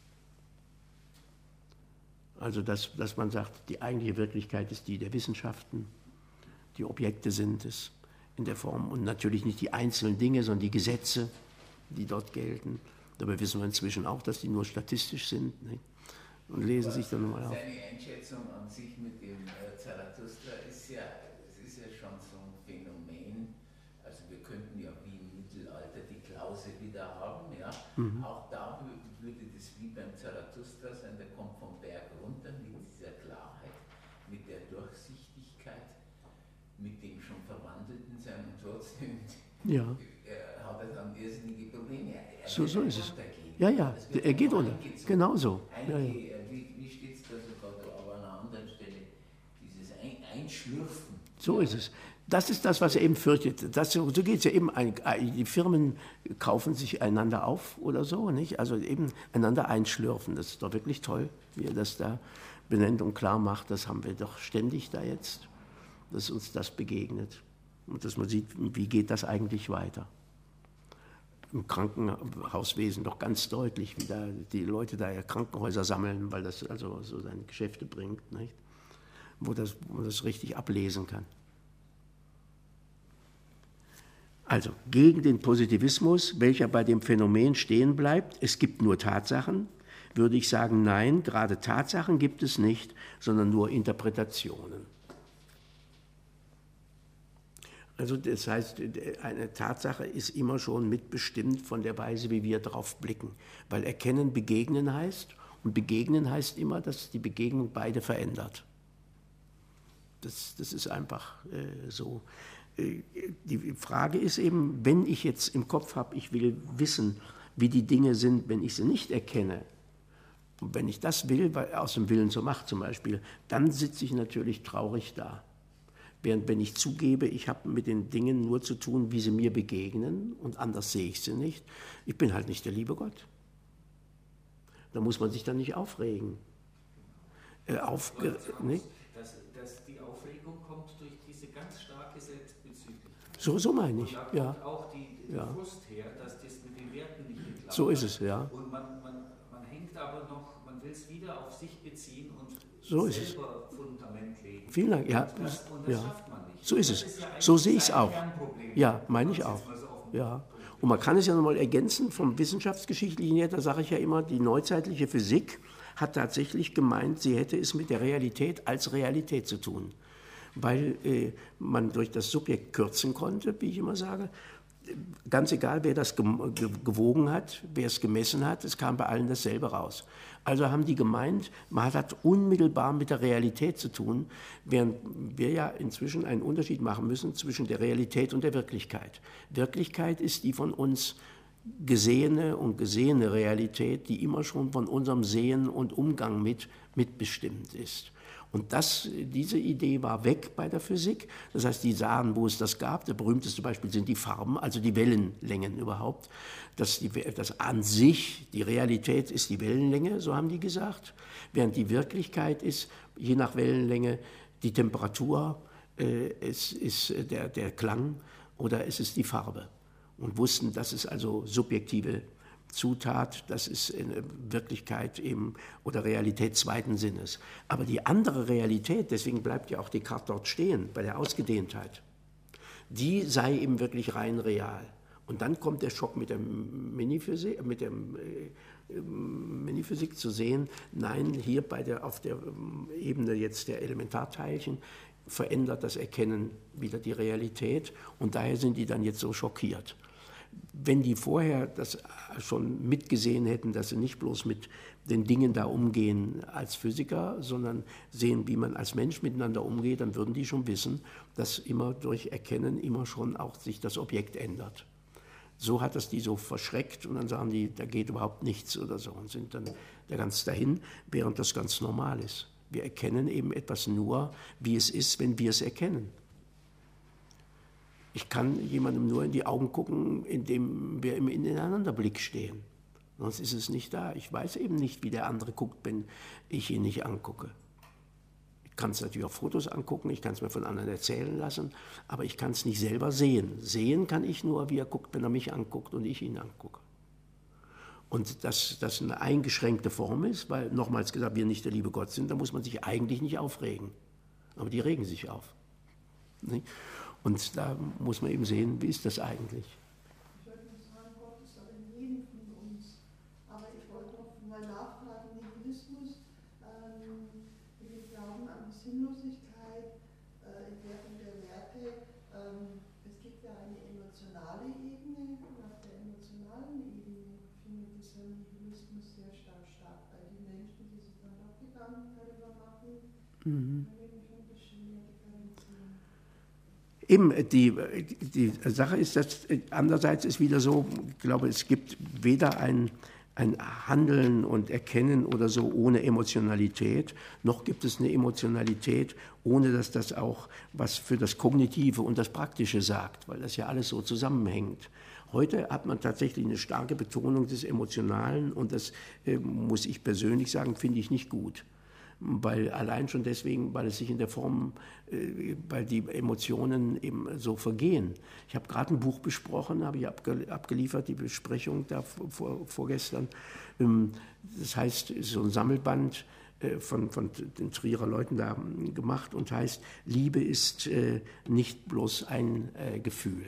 Also, dass man sagt, die eigentliche Wirklichkeit ist die der Wissenschaften, die Objekte sind es in der Form und natürlich nicht die einzelnen Dinge, sondern die Gesetze, die dort gelten. Dabei wissen wir inzwischen auch, dass die nur statistisch sind, nicht? Und lesen sich dann nochmal auf. Seine Einschätzung an sich mit dem Zarathustra ist ja schon so ein Phänomen. Also wir könnten ja wie im Mittelalter die Klause wieder haben, ja. Auch da würde das wie beim Zarathustra sein, der kommt vom Berg runter mit dieser Klarheit, mit der Durchsichtigkeit, mit dem schon Verwandelten sein und trotzdem hat er dann irrsinnige Probleme. So ist es. Ja, er geht unter. Genau so. Wie steht es da sogar aber an einer anderen Stelle? Dieses Einschlürfen. So ist es. Das ist das, was er eben fürchtet. So geht es ja eben. Die Firmen kaufen sich einander auf oder so, nicht? Also eben einander einschlürfen. Das ist doch wirklich toll, wie er das da benennt und klar macht. Das haben wir doch ständig da jetzt, dass uns das begegnet. Und dass man sieht, wie geht das eigentlich weiter. im Krankenhauswesen doch ganz deutlich, wie da die Leute da ja Krankenhäuser sammeln, weil das also so seine Geschäfte bringt, nicht? Wo das richtig ablesen kann. Also gegen den Positivismus, welcher bei dem Phänomen stehen bleibt, es gibt nur Tatsachen, würde ich sagen, nein, gerade Tatsachen gibt es nicht, sondern nur Interpretationen. Also das heißt, eine Tatsache ist immer schon mitbestimmt von der Weise, wie wir darauf blicken. Weil erkennen, begegnen heißt, und begegnen heißt immer, dass die Begegnung beide verändert. Das ist einfach so. Die Frage ist eben, wenn ich jetzt im Kopf habe, ich will wissen, wie die Dinge sind, wenn ich sie nicht erkenne, und wenn ich das will, weil aus dem Willen zur Macht zum Beispiel, dann sitze ich natürlich traurig da. Während wenn ich zugebe, ich habe mit den Dingen nur zu tun, wie sie mir begegnen und anders sehe ich sie nicht, ich bin halt nicht der liebe Gott. Da muss man sich dann nicht aufregen. Dass die Aufregung kommt durch diese ganz starke Selbstbezüglichkeit. So meine ich, und da ja. kommt auch die Frust her, dass das mit den Werten nicht geklappt hat. So ist es, ja. Und man hängt aber noch, man will es wieder auf sich beziehen und so selber Fundament legen. Vielen Dank, ja. Und das schafft man nicht. So ist es. So sehe ich es auch. Ja, meine ich auch. Ja. Und man kann es ja nochmal ergänzen vom Wissenschaftsgeschichtlichen her, da sage ich ja immer, die neuzeitliche Physik hat tatsächlich gemeint, sie hätte es mit der Realität als Realität zu tun. Weil man durch das Subjekt kürzen konnte, wie ich immer sage. Ganz egal, wer das gewogen hat, wer es gemessen hat, es kam bei allen dasselbe raus. Also haben die gemeint, man hat unmittelbar mit der Realität zu tun, während wir ja inzwischen einen Unterschied machen müssen zwischen der Realität und der Wirklichkeit. Wirklichkeit ist die von uns gesehene und gesehene Realität, die immer schon von unserem Sehen und Umgang mitbestimmt ist. Und diese Idee war weg bei der Physik. Das heißt, die sahen, wo es das gab. Das berühmteste Beispiel sind die Farben, also die Wellenlängen überhaupt. Das an sich, die Realität ist die Wellenlänge, so haben die gesagt. Während die Wirklichkeit ist, je nach Wellenlänge, die Temperatur, es ist der Klang oder es ist die Farbe. Und wussten, das ist also subjektive Zutat, das ist in Wirklichkeit eben oder Realität zweiten Sinnes. Aber die andere Realität, deswegen bleibt ja auch Descartes dort stehen, bei der Ausgedehntheit, die sei eben wirklich rein real. Und dann kommt der Schock mit der Miniphysik zu sehen, nein, hier auf der Ebene jetzt der Elementarteilchen verändert das Erkennen wieder die Realität und daher sind die dann jetzt so schockiert. Wenn die vorher das schon mitgesehen hätten, dass sie nicht bloß mit den Dingen da umgehen als Physiker, sondern sehen, wie man als Mensch miteinander umgeht, dann würden die schon wissen, dass immer durch Erkennen immer schon auch sich das Objekt ändert. So hat das die so verschreckt und dann sagen die, da geht überhaupt nichts oder so und sind dann da ganz dahin, während das ganz normal ist. Wir erkennen eben etwas nur, wie es ist, wenn wir es erkennen. Ich kann jemandem nur in die Augen gucken, indem wir im Ineinanderblick stehen. Sonst ist es nicht da. Ich weiß eben nicht, wie der andere guckt, wenn ich ihn nicht angucke. Ich kann es natürlich auf Fotos angucken, ich kann es mir von anderen erzählen lassen, aber ich kann es nicht selber sehen. Sehen kann ich nur, wie er guckt, wenn er mich anguckt und ich ihn angucke. Und dass das eine eingeschränkte Form ist, weil, nochmals gesagt, wir nicht der liebe Gott sind, da muss man sich eigentlich nicht aufregen. Aber die regen sich auf. Nicht? Und da muss man eben sehen, wie ist das eigentlich? Ich würde nicht sagen, Gott ist aber in jedem von uns. Aber ich wollte noch mal nachfragen, Nihilismus. Wir glauben an die Sinnlosigkeit, Entwertung der Werte. Es gibt ja eine emotionale Ebene. Und auf der emotionalen Ebene findet dieser Nihilismus sehr stark bei den Menschen, die sich dann auch Gedanken darüber machen. Mhm. Eben, die Sache ist, dass andererseits ist wieder so, ich glaube, es gibt weder ein Handeln und Erkennen oder so ohne Emotionalität, noch gibt es eine Emotionalität, ohne dass das auch was für das Kognitive und das Praktische sagt, weil das ja alles so zusammenhängt. Heute hat man tatsächlich eine starke Betonung des Emotionalen und das muss ich persönlich sagen, finde ich nicht gut. weil allein schon deswegen, weil es sich in der Form, weil die Emotionen eben so vergehen. Ich habe gerade ein Buch besprochen, habe ich abgeliefert, die Besprechung da vorgestern. Das heißt, so ein Sammelband von den Trierer Leuten da gemacht und heißt, Liebe ist nicht bloß ein Gefühl.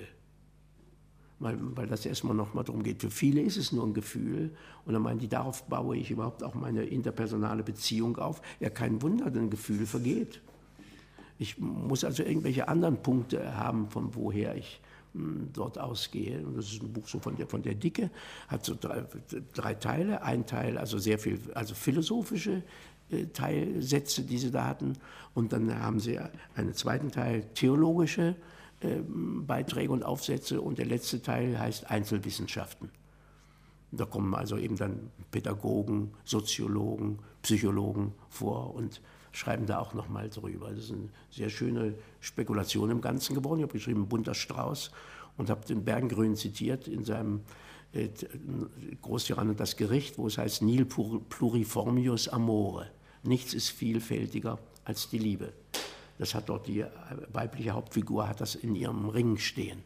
Weil das erstmal nochmal darum geht. Für viele ist es nur ein Gefühl. Und dann meinen die, darauf baue ich überhaupt auch meine interpersonale Beziehung auf. Ja, kein Wunder, denn ein Gefühl vergeht. Ich muss also irgendwelche anderen Punkte haben, von woher ich dort ausgehe. Und das ist ein Buch so von der Dicke, hat so drei Teile. Ein Teil, also sehr viel, also philosophische Teilsätze, die sie da hatten. Und dann haben sie einen zweiten Teil theologische Beiträge und Aufsätze und der letzte Teil heißt Einzelwissenschaften. Da kommen also eben dann Pädagogen, Soziologen, Psychologen vor und schreiben da auch nochmal drüber. Das ist eine sehr schöne Spekulation im Ganzen geworden. Ich habe geschrieben Bunter Strauß und habe den Bergengruen zitiert in seinem Großtyrann und das Gericht, wo es heißt Nil pluriformius amore. Nichts ist vielfältiger als die Liebe. Das hat dort die weibliche Hauptfigur, hat das in ihrem Ring stehen,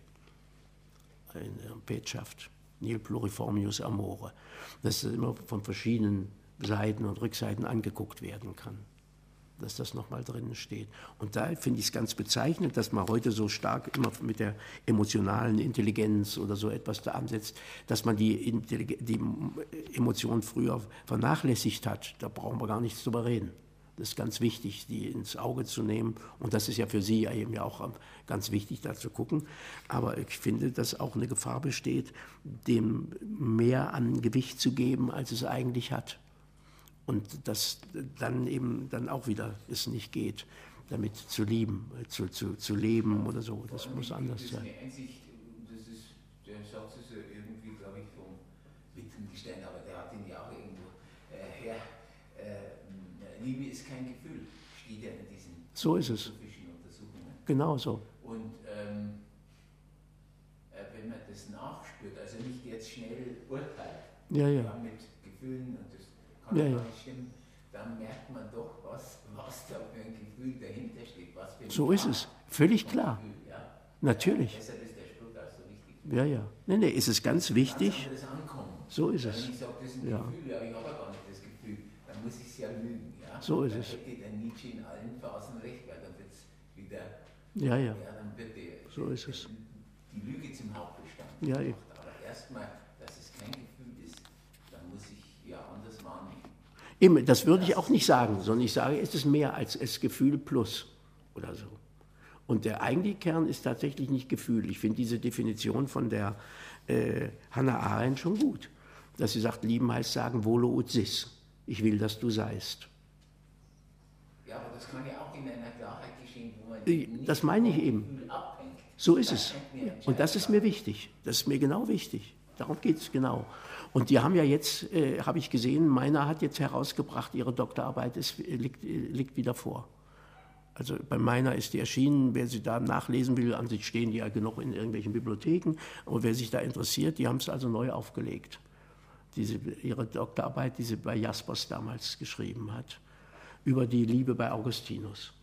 in ihrer Petschaft, Nil pluriformius amore, dass das immer von verschiedenen Seiten und Rückseiten angeguckt werden kann, dass das nochmal drinnen steht. Und da finde ich es ganz bezeichnend, dass man heute so stark immer mit der emotionalen Intelligenz oder so etwas da ansetzt, dass man die Emotionen früher vernachlässigt hat. Da brauchen wir gar nichts drüber reden. Das ist ganz wichtig, die ins Auge zu nehmen. Und das ist ja für Sie eben ja auch ganz wichtig, da zu gucken. Aber ich finde, dass auch eine Gefahr besteht, dem mehr an Gewicht zu geben, als es eigentlich hat. Und dass dann eben dann auch wieder es nicht geht, damit zu lieben, zu leben oder so. Das muss anders sein. Eine Einsicht, der Satz ist ja irgendwie, glaube ich, vom Wittgenstein, aber der hat ihn ja auch irgendwo her. Liebe ist kein Gefühl, steht ja in diesen philosophischen Untersuchungen. Genau so. Und wenn man das nachspürt, also nicht jetzt schnell urteilt, mit Gefühlen, und das kann gar nicht stimmen, dann merkt man doch, was da für ein Gefühl dahinter steht. Was für so ist es, völlig klar. Gefühl, ja? Natürlich. Deshalb ist der Spruch auch so wichtig. Ja. Nee, ist es ganz wichtig. Das ankommen. So ist es. Wenn ich sage, das ist ein Gefühl, aber ich habe ja gar nicht das Gefühl, dann muss ich es ja lügen. Ja? So ist dann es. hätte der Nietzsche in allen Phasen recht, weil dann wird es wieder, dann wird so ist es. Die Lüge zum Hauptbestand gemacht. Aber erstmal, dass es kein Gefühl ist, dann muss ich ja anders wahrnehmen. Eben, das würde ich auch nicht sagen, sondern ich sage, es ist mehr als das Gefühl plus oder so. Und der eigentliche Kern ist tatsächlich nicht Gefühl. Ich finde diese Definition von der Hannah Arendt schon gut, dass sie sagt, lieben heißt sagen, volo ut sis. Ich will, dass du seist. Ja, aber das kann ja auch in einer Klarheit geschehen, wo man nicht das meine ich eben. Gefühl abhängt. So ist es. Und das ist mir wichtig. Das ist mir genau wichtig. Darum geht es genau. Und die haben ja jetzt, habe ich gesehen, Meiner hat jetzt herausgebracht, ihre Doktorarbeit liegt wieder vor. Also bei Meiner ist die erschienen, wer sie da nachlesen will, an sich stehen die ja genug in irgendwelchen Bibliotheken, aber wer sich da interessiert, die haben es also neu aufgelegt. Ihre Doktorarbeit, die sie bei Jaspers damals geschrieben hat, über die Liebe bei Augustinus.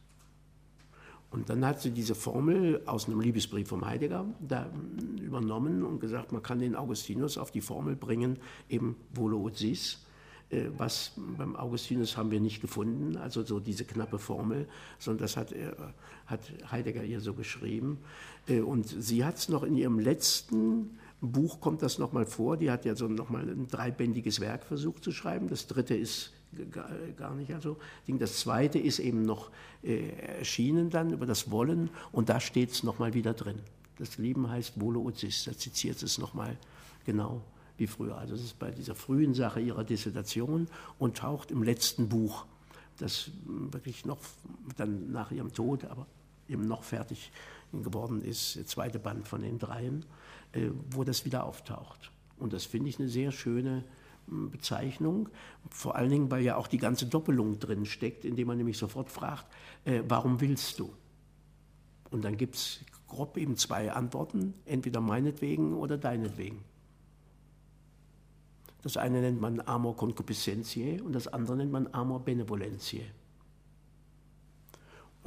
Und dann hat sie diese Formel aus einem Liebesbrief vom Heidegger da übernommen und gesagt, man kann den Augustinus auf die Formel bringen, eben volo ut sis. Was beim Augustinus haben wir nicht gefunden, also so diese knappe Formel, sondern das hat Heidegger ihr so geschrieben. Und sie hat es noch in ihrem letzten Buch, kommt das nochmal vor, die hat ja so nochmal ein 3-bändiges Werk versucht zu schreiben, das 3. ist gar nicht, also das 2. ist eben noch erschienen dann über das Wollen und da steht es nochmal wieder drin. Das Lieben heißt volo ut sis, da zitiert es nochmal genau wie früher. Also das ist bei dieser frühen Sache ihrer Dissertation und taucht im letzten Buch, das wirklich noch dann nach ihrem Tod, aber eben noch fertig geworden ist, der 2. Band von den 3, wo das wieder auftaucht. Und das finde ich eine sehr schöne Bezeichnung, vor allen Dingen, weil ja auch die ganze Doppelung drin steckt, indem man nämlich sofort fragt, warum willst du? Und dann gibt es grob eben 2 Antworten, entweder meinetwegen oder deinetwegen. Das eine nennt man amor concupiscentiae und das andere nennt man amor benevolentiae.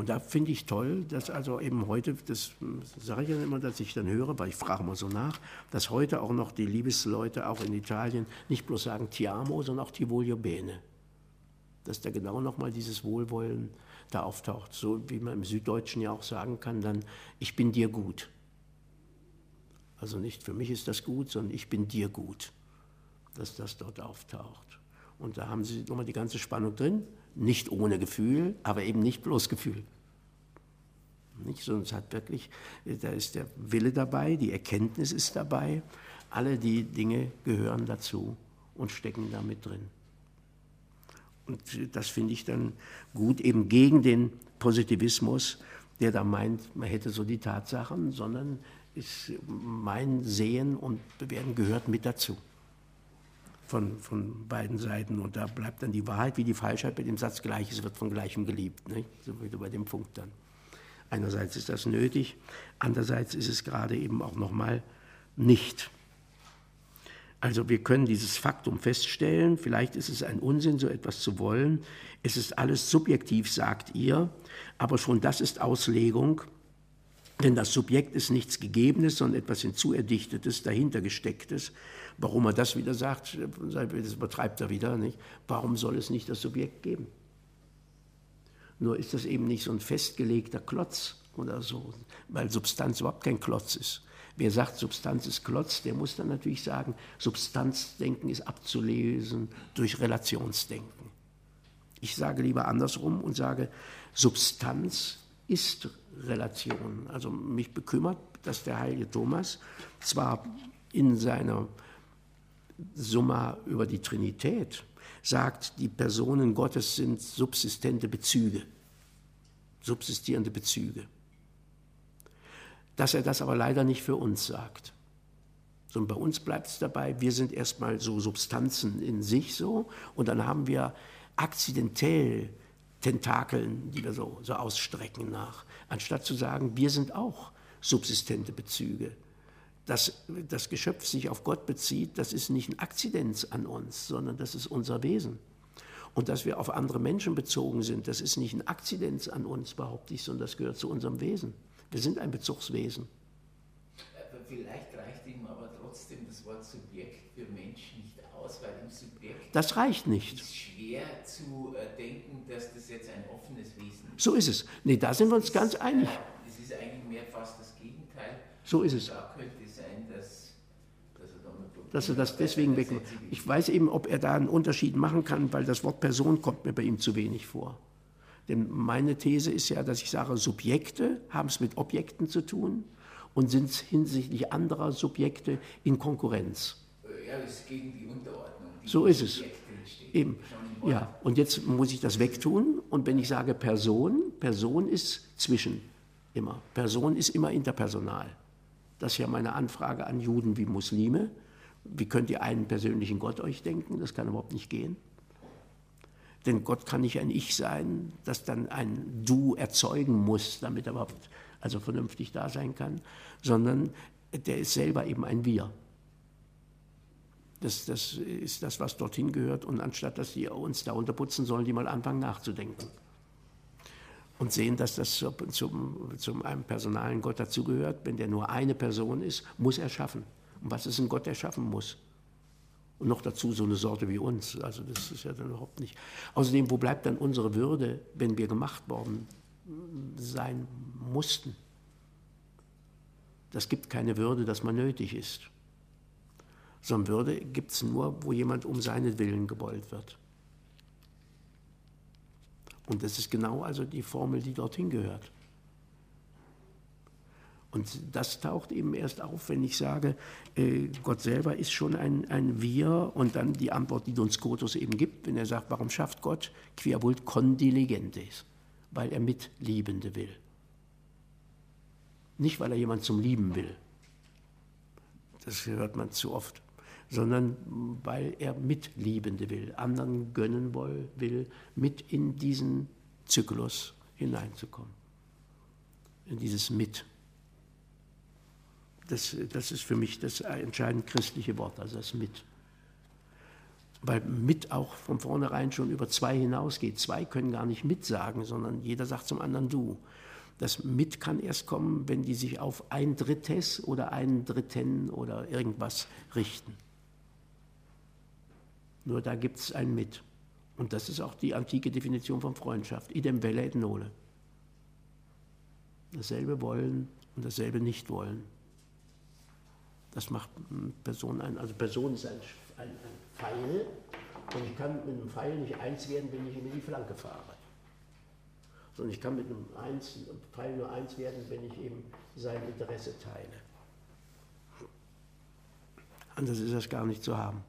Und da finde ich toll, dass also eben heute, das sage ich ja immer, dass ich dann höre, weil ich frage mal so nach, dass heute auch noch die Liebesleute auch in Italien nicht bloß sagen Ti amo, sondern auch Ti voglio bene. Dass da genau nochmal dieses Wohlwollen da auftaucht. So wie man im Süddeutschen ja auch sagen kann, dann ich bin dir gut. Also nicht für mich ist das gut, sondern ich bin dir gut. Dass das dort auftaucht. Und da haben Sie nochmal die ganze Spannung drin. Nicht ohne Gefühl, aber eben nicht bloß Gefühl. Nicht? Sondern es hat wirklich, da ist der Wille dabei, die Erkenntnis ist dabei, alle die Dinge gehören dazu und stecken da mit drin. Und das finde ich dann gut, eben gegen den Positivismus, der da meint, man hätte so die Tatsachen, sondern ist mein Sehen und Bewerten gehört mit dazu. Von beiden Seiten. Und da bleibt dann die Wahrheit wie die Falschheit bei dem Satz, Gleiches wird von Gleichem geliebt. Nicht? So wieder bei dem Punkt dann. Einerseits ist das nötig, andererseits ist es gerade eben auch nochmal nicht. Also wir können dieses Faktum feststellen, vielleicht ist es ein Unsinn, so etwas zu wollen. Es ist alles subjektiv, sagt ihr, aber schon das ist Auslegung, denn das Subjekt ist nichts Gegebenes, sondern etwas Hinzuerdichtetes, dahintergestecktes. Warum er das wieder sagt, das übertreibt er wieder, nicht? Warum soll es nicht das Subjekt geben? Nur ist das eben nicht so ein festgelegter Klotz oder so, weil Substanz überhaupt kein Klotz ist. Wer sagt, Substanz ist Klotz, der muss dann natürlich sagen, Substanzdenken ist abzulesen durch Relationsdenken. Ich sage lieber andersrum und sage, Substanz ist Relation. Also mich bekümmert, dass der heilige Thomas zwar in seiner Summa über die Trinität sagt, die Personen Gottes sind subsistente Bezüge, subsistierende Bezüge. Dass er das aber leider nicht für uns sagt. Sondern bei uns bleibt es dabei, wir sind erstmal so Substanzen in sich so und dann haben wir akzidentell Tentakeln, die wir so ausstrecken nach. Anstatt zu sagen, wir sind auch subsistente Bezüge. Dass das Geschöpf sich auf Gott bezieht, das ist nicht ein Akzidenz an uns, sondern das ist unser Wesen. Und dass wir auf andere Menschen bezogen sind, das ist nicht ein Akzidenz an uns, behaupte ich, sondern das gehört zu unserem Wesen. Wir sind ein Bezugswesen. Vielleicht reicht ihm aber trotzdem das Wort Subjekt für Mensch nicht aus, weil im Subjekt das reicht nicht. ist schwer zu denken, dass das jetzt ein offenes Wesen ist. So ist es. Nee, da sind wir uns ganz einig. Es ist eigentlich mehr fast das Gegenteil. So ist es. Da könnte es sein, dass er das deswegen wegmacht. Ich weiß eben, ob er da einen Unterschied machen kann, weil das Wort Person kommt mir bei ihm zu wenig vor. Denn meine These ist ja, dass ich sage, Subjekte haben es mit Objekten zu tun und sind hinsichtlich anderer Subjekte in Konkurrenz. Ja, das ist gegen die Unterordnung. Die so ist es. Eben. Ja, Ja, und jetzt muss ich das wegtun. Und wenn ich sage Person, Person ist zwischen immer. Person ist immer interpersonal. Das ist ja meine Anfrage an Juden wie Muslime. Wie könnt ihr einen persönlichen Gott euch denken? Das kann überhaupt nicht gehen. Denn Gott kann nicht ein Ich sein, das dann ein Du erzeugen muss, damit er überhaupt also vernünftig da sein kann, sondern der ist selber eben ein Wir. Das ist das, was dorthin gehört. Und anstatt, dass die uns da unterputzen, sollen die mal anfangen nachzudenken. Und sehen, dass das zum einem personalen Gott dazugehört. Wenn der nur eine Person ist, muss er schaffen. Und was ist ein Gott, der schaffen muss? Und noch dazu so eine Sorte wie uns. Also das ist ja dann überhaupt nicht. Außerdem, wo bleibt dann unsere Würde, wenn wir gemacht worden sein mussten? Das gibt keine Würde, dass man nötig ist. Sondern Würde gibt es nur, wo jemand um seinen Willen gewollt wird. Und das ist genau also die Formel, die dorthin gehört. Und das taucht eben erst auf, wenn ich sage, Gott selber ist schon ein Wir und dann die Antwort, die Duns Scotus eben gibt, wenn er sagt, warum schafft Gott? Quia vult condiligentes, weil er Mitliebende will. Nicht, weil er jemand zum Lieben will, das hört man zu oft, sondern weil er Mitliebende will, anderen gönnen will, mit in diesen Zyklus hineinzukommen, in dieses Mit. Das ist für mich das entscheidend christliche Wort, also das Mit. Weil mit auch von vornherein schon über zwei hinausgeht. Zwei können gar nicht mit sagen, sondern jeder sagt zum anderen du. Das mit kann erst kommen, wenn die sich auf ein Drittes oder einen Dritten oder irgendwas richten. Nur da gibt es ein mit. Und das ist auch die antike Definition von Freundschaft. Idem velle et nole. Dasselbe wollen und dasselbe nicht wollen. Das macht Person ein. Also Person ist ein Pfeil und ich kann mit einem Pfeil nicht eins werden, wenn ich ihm in die Flanke fahre. Sondern ich kann mit einem Pfeil nur eins werden, wenn ich eben sein Interesse teile. Anders ist das gar nicht zu haben.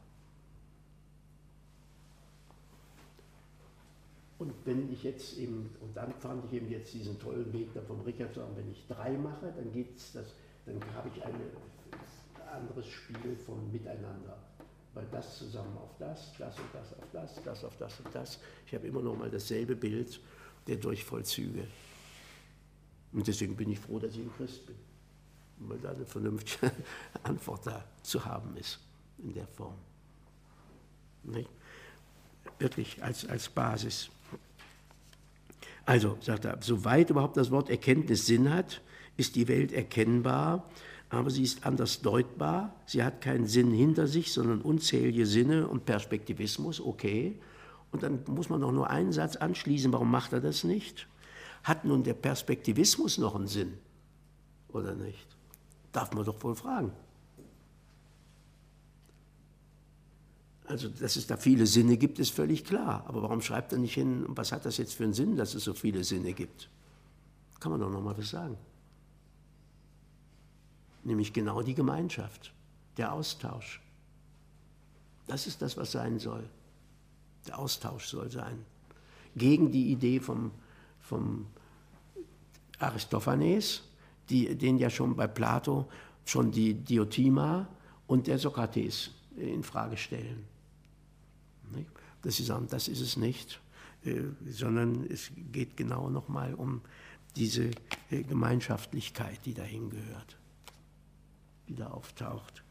Und wenn ich jetzt eben, und dann fand ich eben jetzt diesen tollen Weg da vom Richard, wenn ich 3 mache, dann habe ich ein anderes Spiel von Miteinander. Weil das zusammen auf das, das und das auf das, das auf das und das. Ich habe immer noch mal dasselbe Bild der Durchvollzüge. Und deswegen bin ich froh, dass ich ein Christ bin. Weil da eine vernünftige Antwort da zu haben ist, in der Form. Nicht? Wirklich als Basis. Also, sagt er, soweit überhaupt das Wort Erkenntnis Sinn hat, ist die Welt erkennbar, aber sie ist anders deutbar. Sie hat keinen Sinn hinter sich, sondern unzählige Sinne und Perspektivismus, okay. Und dann muss man doch nur einen Satz anschließen, warum macht er das nicht? Hat nun der Perspektivismus noch einen Sinn oder nicht? Darf man doch wohl fragen. Also, dass es da viele Sinne gibt, ist völlig klar. Aber warum schreibt er nicht hin, was hat das jetzt für einen Sinn, dass es so viele Sinne gibt? Kann man doch noch mal was sagen. Nämlich genau die Gemeinschaft, der Austausch. Das ist das, was sein soll. Der Austausch soll sein. Gegen die Idee vom Aristophanes, den ja schon bei Plato schon die Diotima und der Sokrates in Frage stellen. Dass sie sagen, das ist es nicht, sondern es geht genau nochmal um diese Gemeinschaftlichkeit, die dahin gehört, die da auftaucht.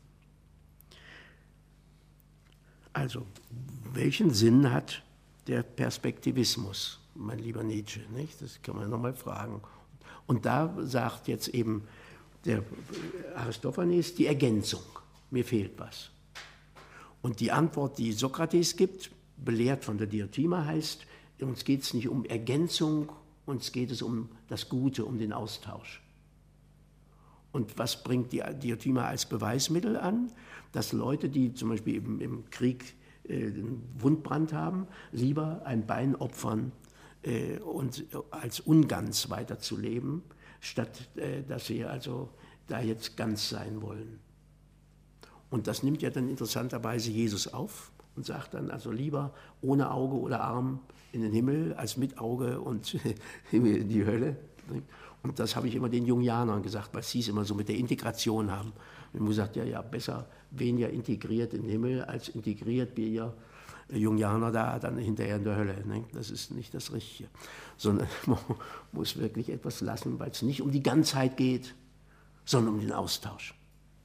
Also, welchen Sinn hat der Perspektivismus, mein lieber Nietzsche? Nicht? Das kann man nochmal fragen. Und da sagt jetzt eben der Aristophanes die Ergänzung. Mir fehlt was. Und die Antwort, die Sokrates gibt, belehrt von der Diotima, heißt, uns geht es nicht um Ergänzung, uns geht es um das Gute, um den Austausch. Und was bringt die Diotima als Beweismittel an? Dass Leute, die zum Beispiel im Krieg einen Wundbrand haben, lieber ein Bein opfern und als ungans weiterzuleben, statt dass sie also da jetzt ganz sein wollen. Und das nimmt ja dann interessanterweise Jesus auf und sagt dann, also lieber ohne Auge oder Arm in den Himmel als mit Auge und in die Hölle. Und das habe ich immer den Jungianern gesagt, weil sie es immer so mit der Integration haben. Und ich habe gesagt, ja, besser weniger integriert in den Himmel, als integriert wir Jungianer da dann hinterher in der Hölle. Ne? Das ist nicht das Richtige. Sondern man muss wirklich etwas lassen, weil es nicht um die Ganzheit geht, sondern um den Austausch.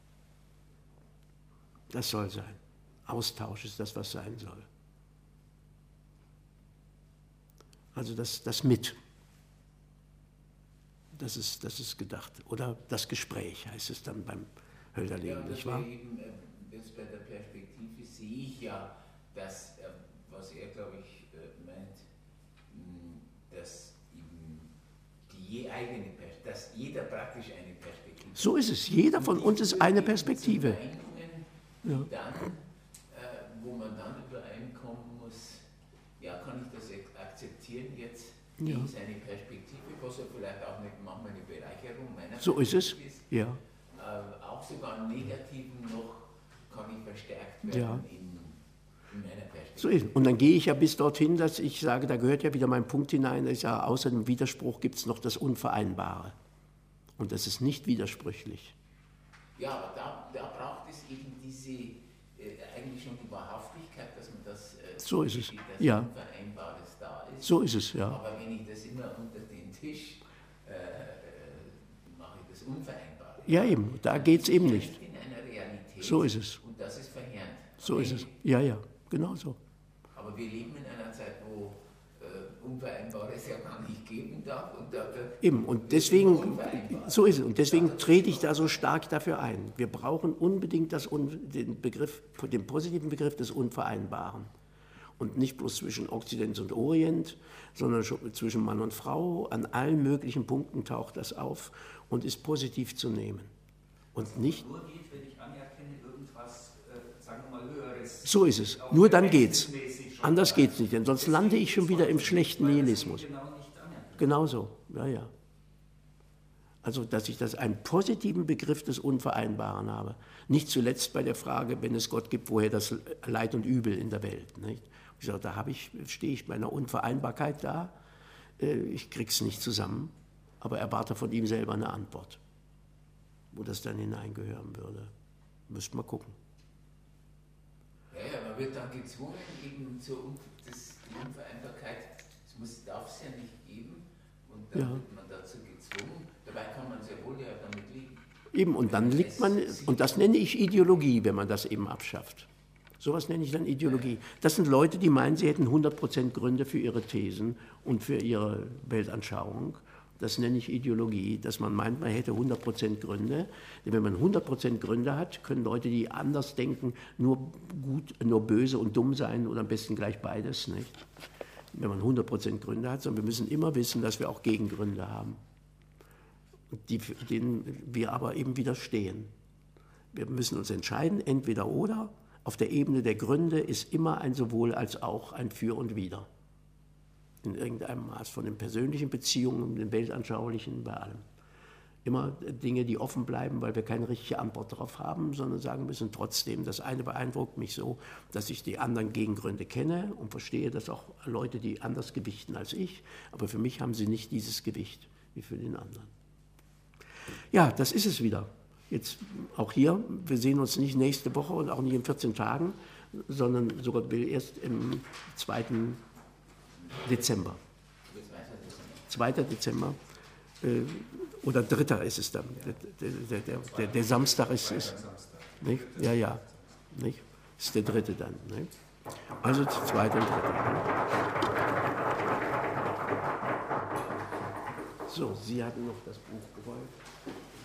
Das soll sein. Austausch ist das, was sein soll. Also das mit. Das ist gedacht. Oder das Gespräch heißt es dann beim Hölderlin, nicht wahr? Eben, jetzt bei der Perspektive sehe ich ja, dass, was er, glaube ich, meint, dass dass jeder praktisch eine Perspektive hat. So ist es. Jeder von uns ist eine Perspektive. Ja. Dann, wo man dann übereinkommen muss, ja, kann ich das akzeptieren jetzt, gegen seine Perspektive, was ja vielleicht auch manchmal eine Bereicherung meiner so Perspektive ist es, ja. Auch sogar im Negativen noch kann ich verstärkt werden in meiner Perspektive. So ist es. Und dann gehe ich ja bis dorthin, dass ich sage, da gehört ja wieder mein Punkt hinein, dass ich sage, außer dem Widerspruch gibt es noch das Unvereinbare. Und das ist nicht widersprüchlich. Ja, aber da braucht es eben diese, eigentlich schon die Wahrhaftigkeit, dass man das so ist es. dass ja. Unvereinbares da ist. So ist es, ja. Aber wenn ich das immer unter den Tisch mache, ich das Unvereinbare. Ja, eben, da geht es eben nicht. In einer Realität. So ist es. Und das ist verheerend. So ist es, ja. genau so. Aber wir leben in einer Zeit, wo Unvereinbares ja gar nicht geben darf. Und eben, und deswegen, so ist es, und deswegen trete ich da so stark dafür ein. Wir brauchen unbedingt den positiven Begriff des Unvereinbaren. Und nicht bloß zwischen Okzident und Orient, sondern schon zwischen Mann und Frau. An allen möglichen Punkten taucht das auf und ist positiv zu nehmen. Und nicht. Nur geht, wenn ich anerkenne, irgendwas, sagen wir mal, Höheres. So ist es. Nur dann geht's. Anders geht's nicht, denn sonst lande ich schon wieder im schlechten Nihilismus. Genauso, ja. Also, dass ich einen positiven Begriff des Unvereinbaren habe. Nicht zuletzt bei der Frage, wenn es Gott gibt, woher das Leid und Übel in der Welt. Nicht? Ich sage, da stehe ich bei einer Unvereinbarkeit da. Ich krieg's nicht zusammen, aber erwarte von ihm selber eine Antwort. Wo das dann hineingehören würde. Müsste mal gucken. Ja, man wird dann gezwungen, eben die Unvereinbarkeit, darf es ja nicht geben, und dann wird man dazu gezwungen. Dabei kann man sehr wohl ja damit leben. Eben, und dann liegt man, und das nenne ich Ideologie, wenn man das eben abschafft. Sowas nenne ich dann Ideologie. Das sind Leute, die meinen, sie hätten 100% Gründe für ihre Thesen und für ihre Weltanschauung. Das nenne ich Ideologie, dass man meint, man hätte 100% Gründe. Denn wenn man 100% Gründe hat, können Leute, die anders denken, nur böse und dumm sein oder am besten gleich beides. Nicht? Wenn man 100% Gründe hat, sondern wir müssen immer wissen, dass wir auch Gegengründe haben, denen wir aber eben widerstehen. Wir müssen uns entscheiden, entweder oder. Auf der Ebene der Gründe ist immer ein sowohl als auch, ein Für und Wider. In irgendeinem Maß, von den persönlichen Beziehungen, den weltanschaulichen, bei allem. Immer Dinge, die offen bleiben, weil wir keine richtige Antwort darauf haben, sondern sagen müssen trotzdem, das eine beeindruckt mich so, dass ich die anderen Gegengründe kenne und verstehe, dass auch Leute, die anders gewichten als ich, aber für mich haben sie nicht dieses Gewicht wie für den anderen. Ja, das ist es wieder. Jetzt auch hier, wir sehen uns nicht nächste Woche und auch nicht in 14 Tagen, sondern sogar will erst im 2. Dezember. 2. Dezember oder 3. ist es dann. Der Samstag ist es. Nicht? Ja. Nicht? Das ist der 3. dann. Nicht? Also 2. und 3. So, Sie hatten noch das Buch gewollt.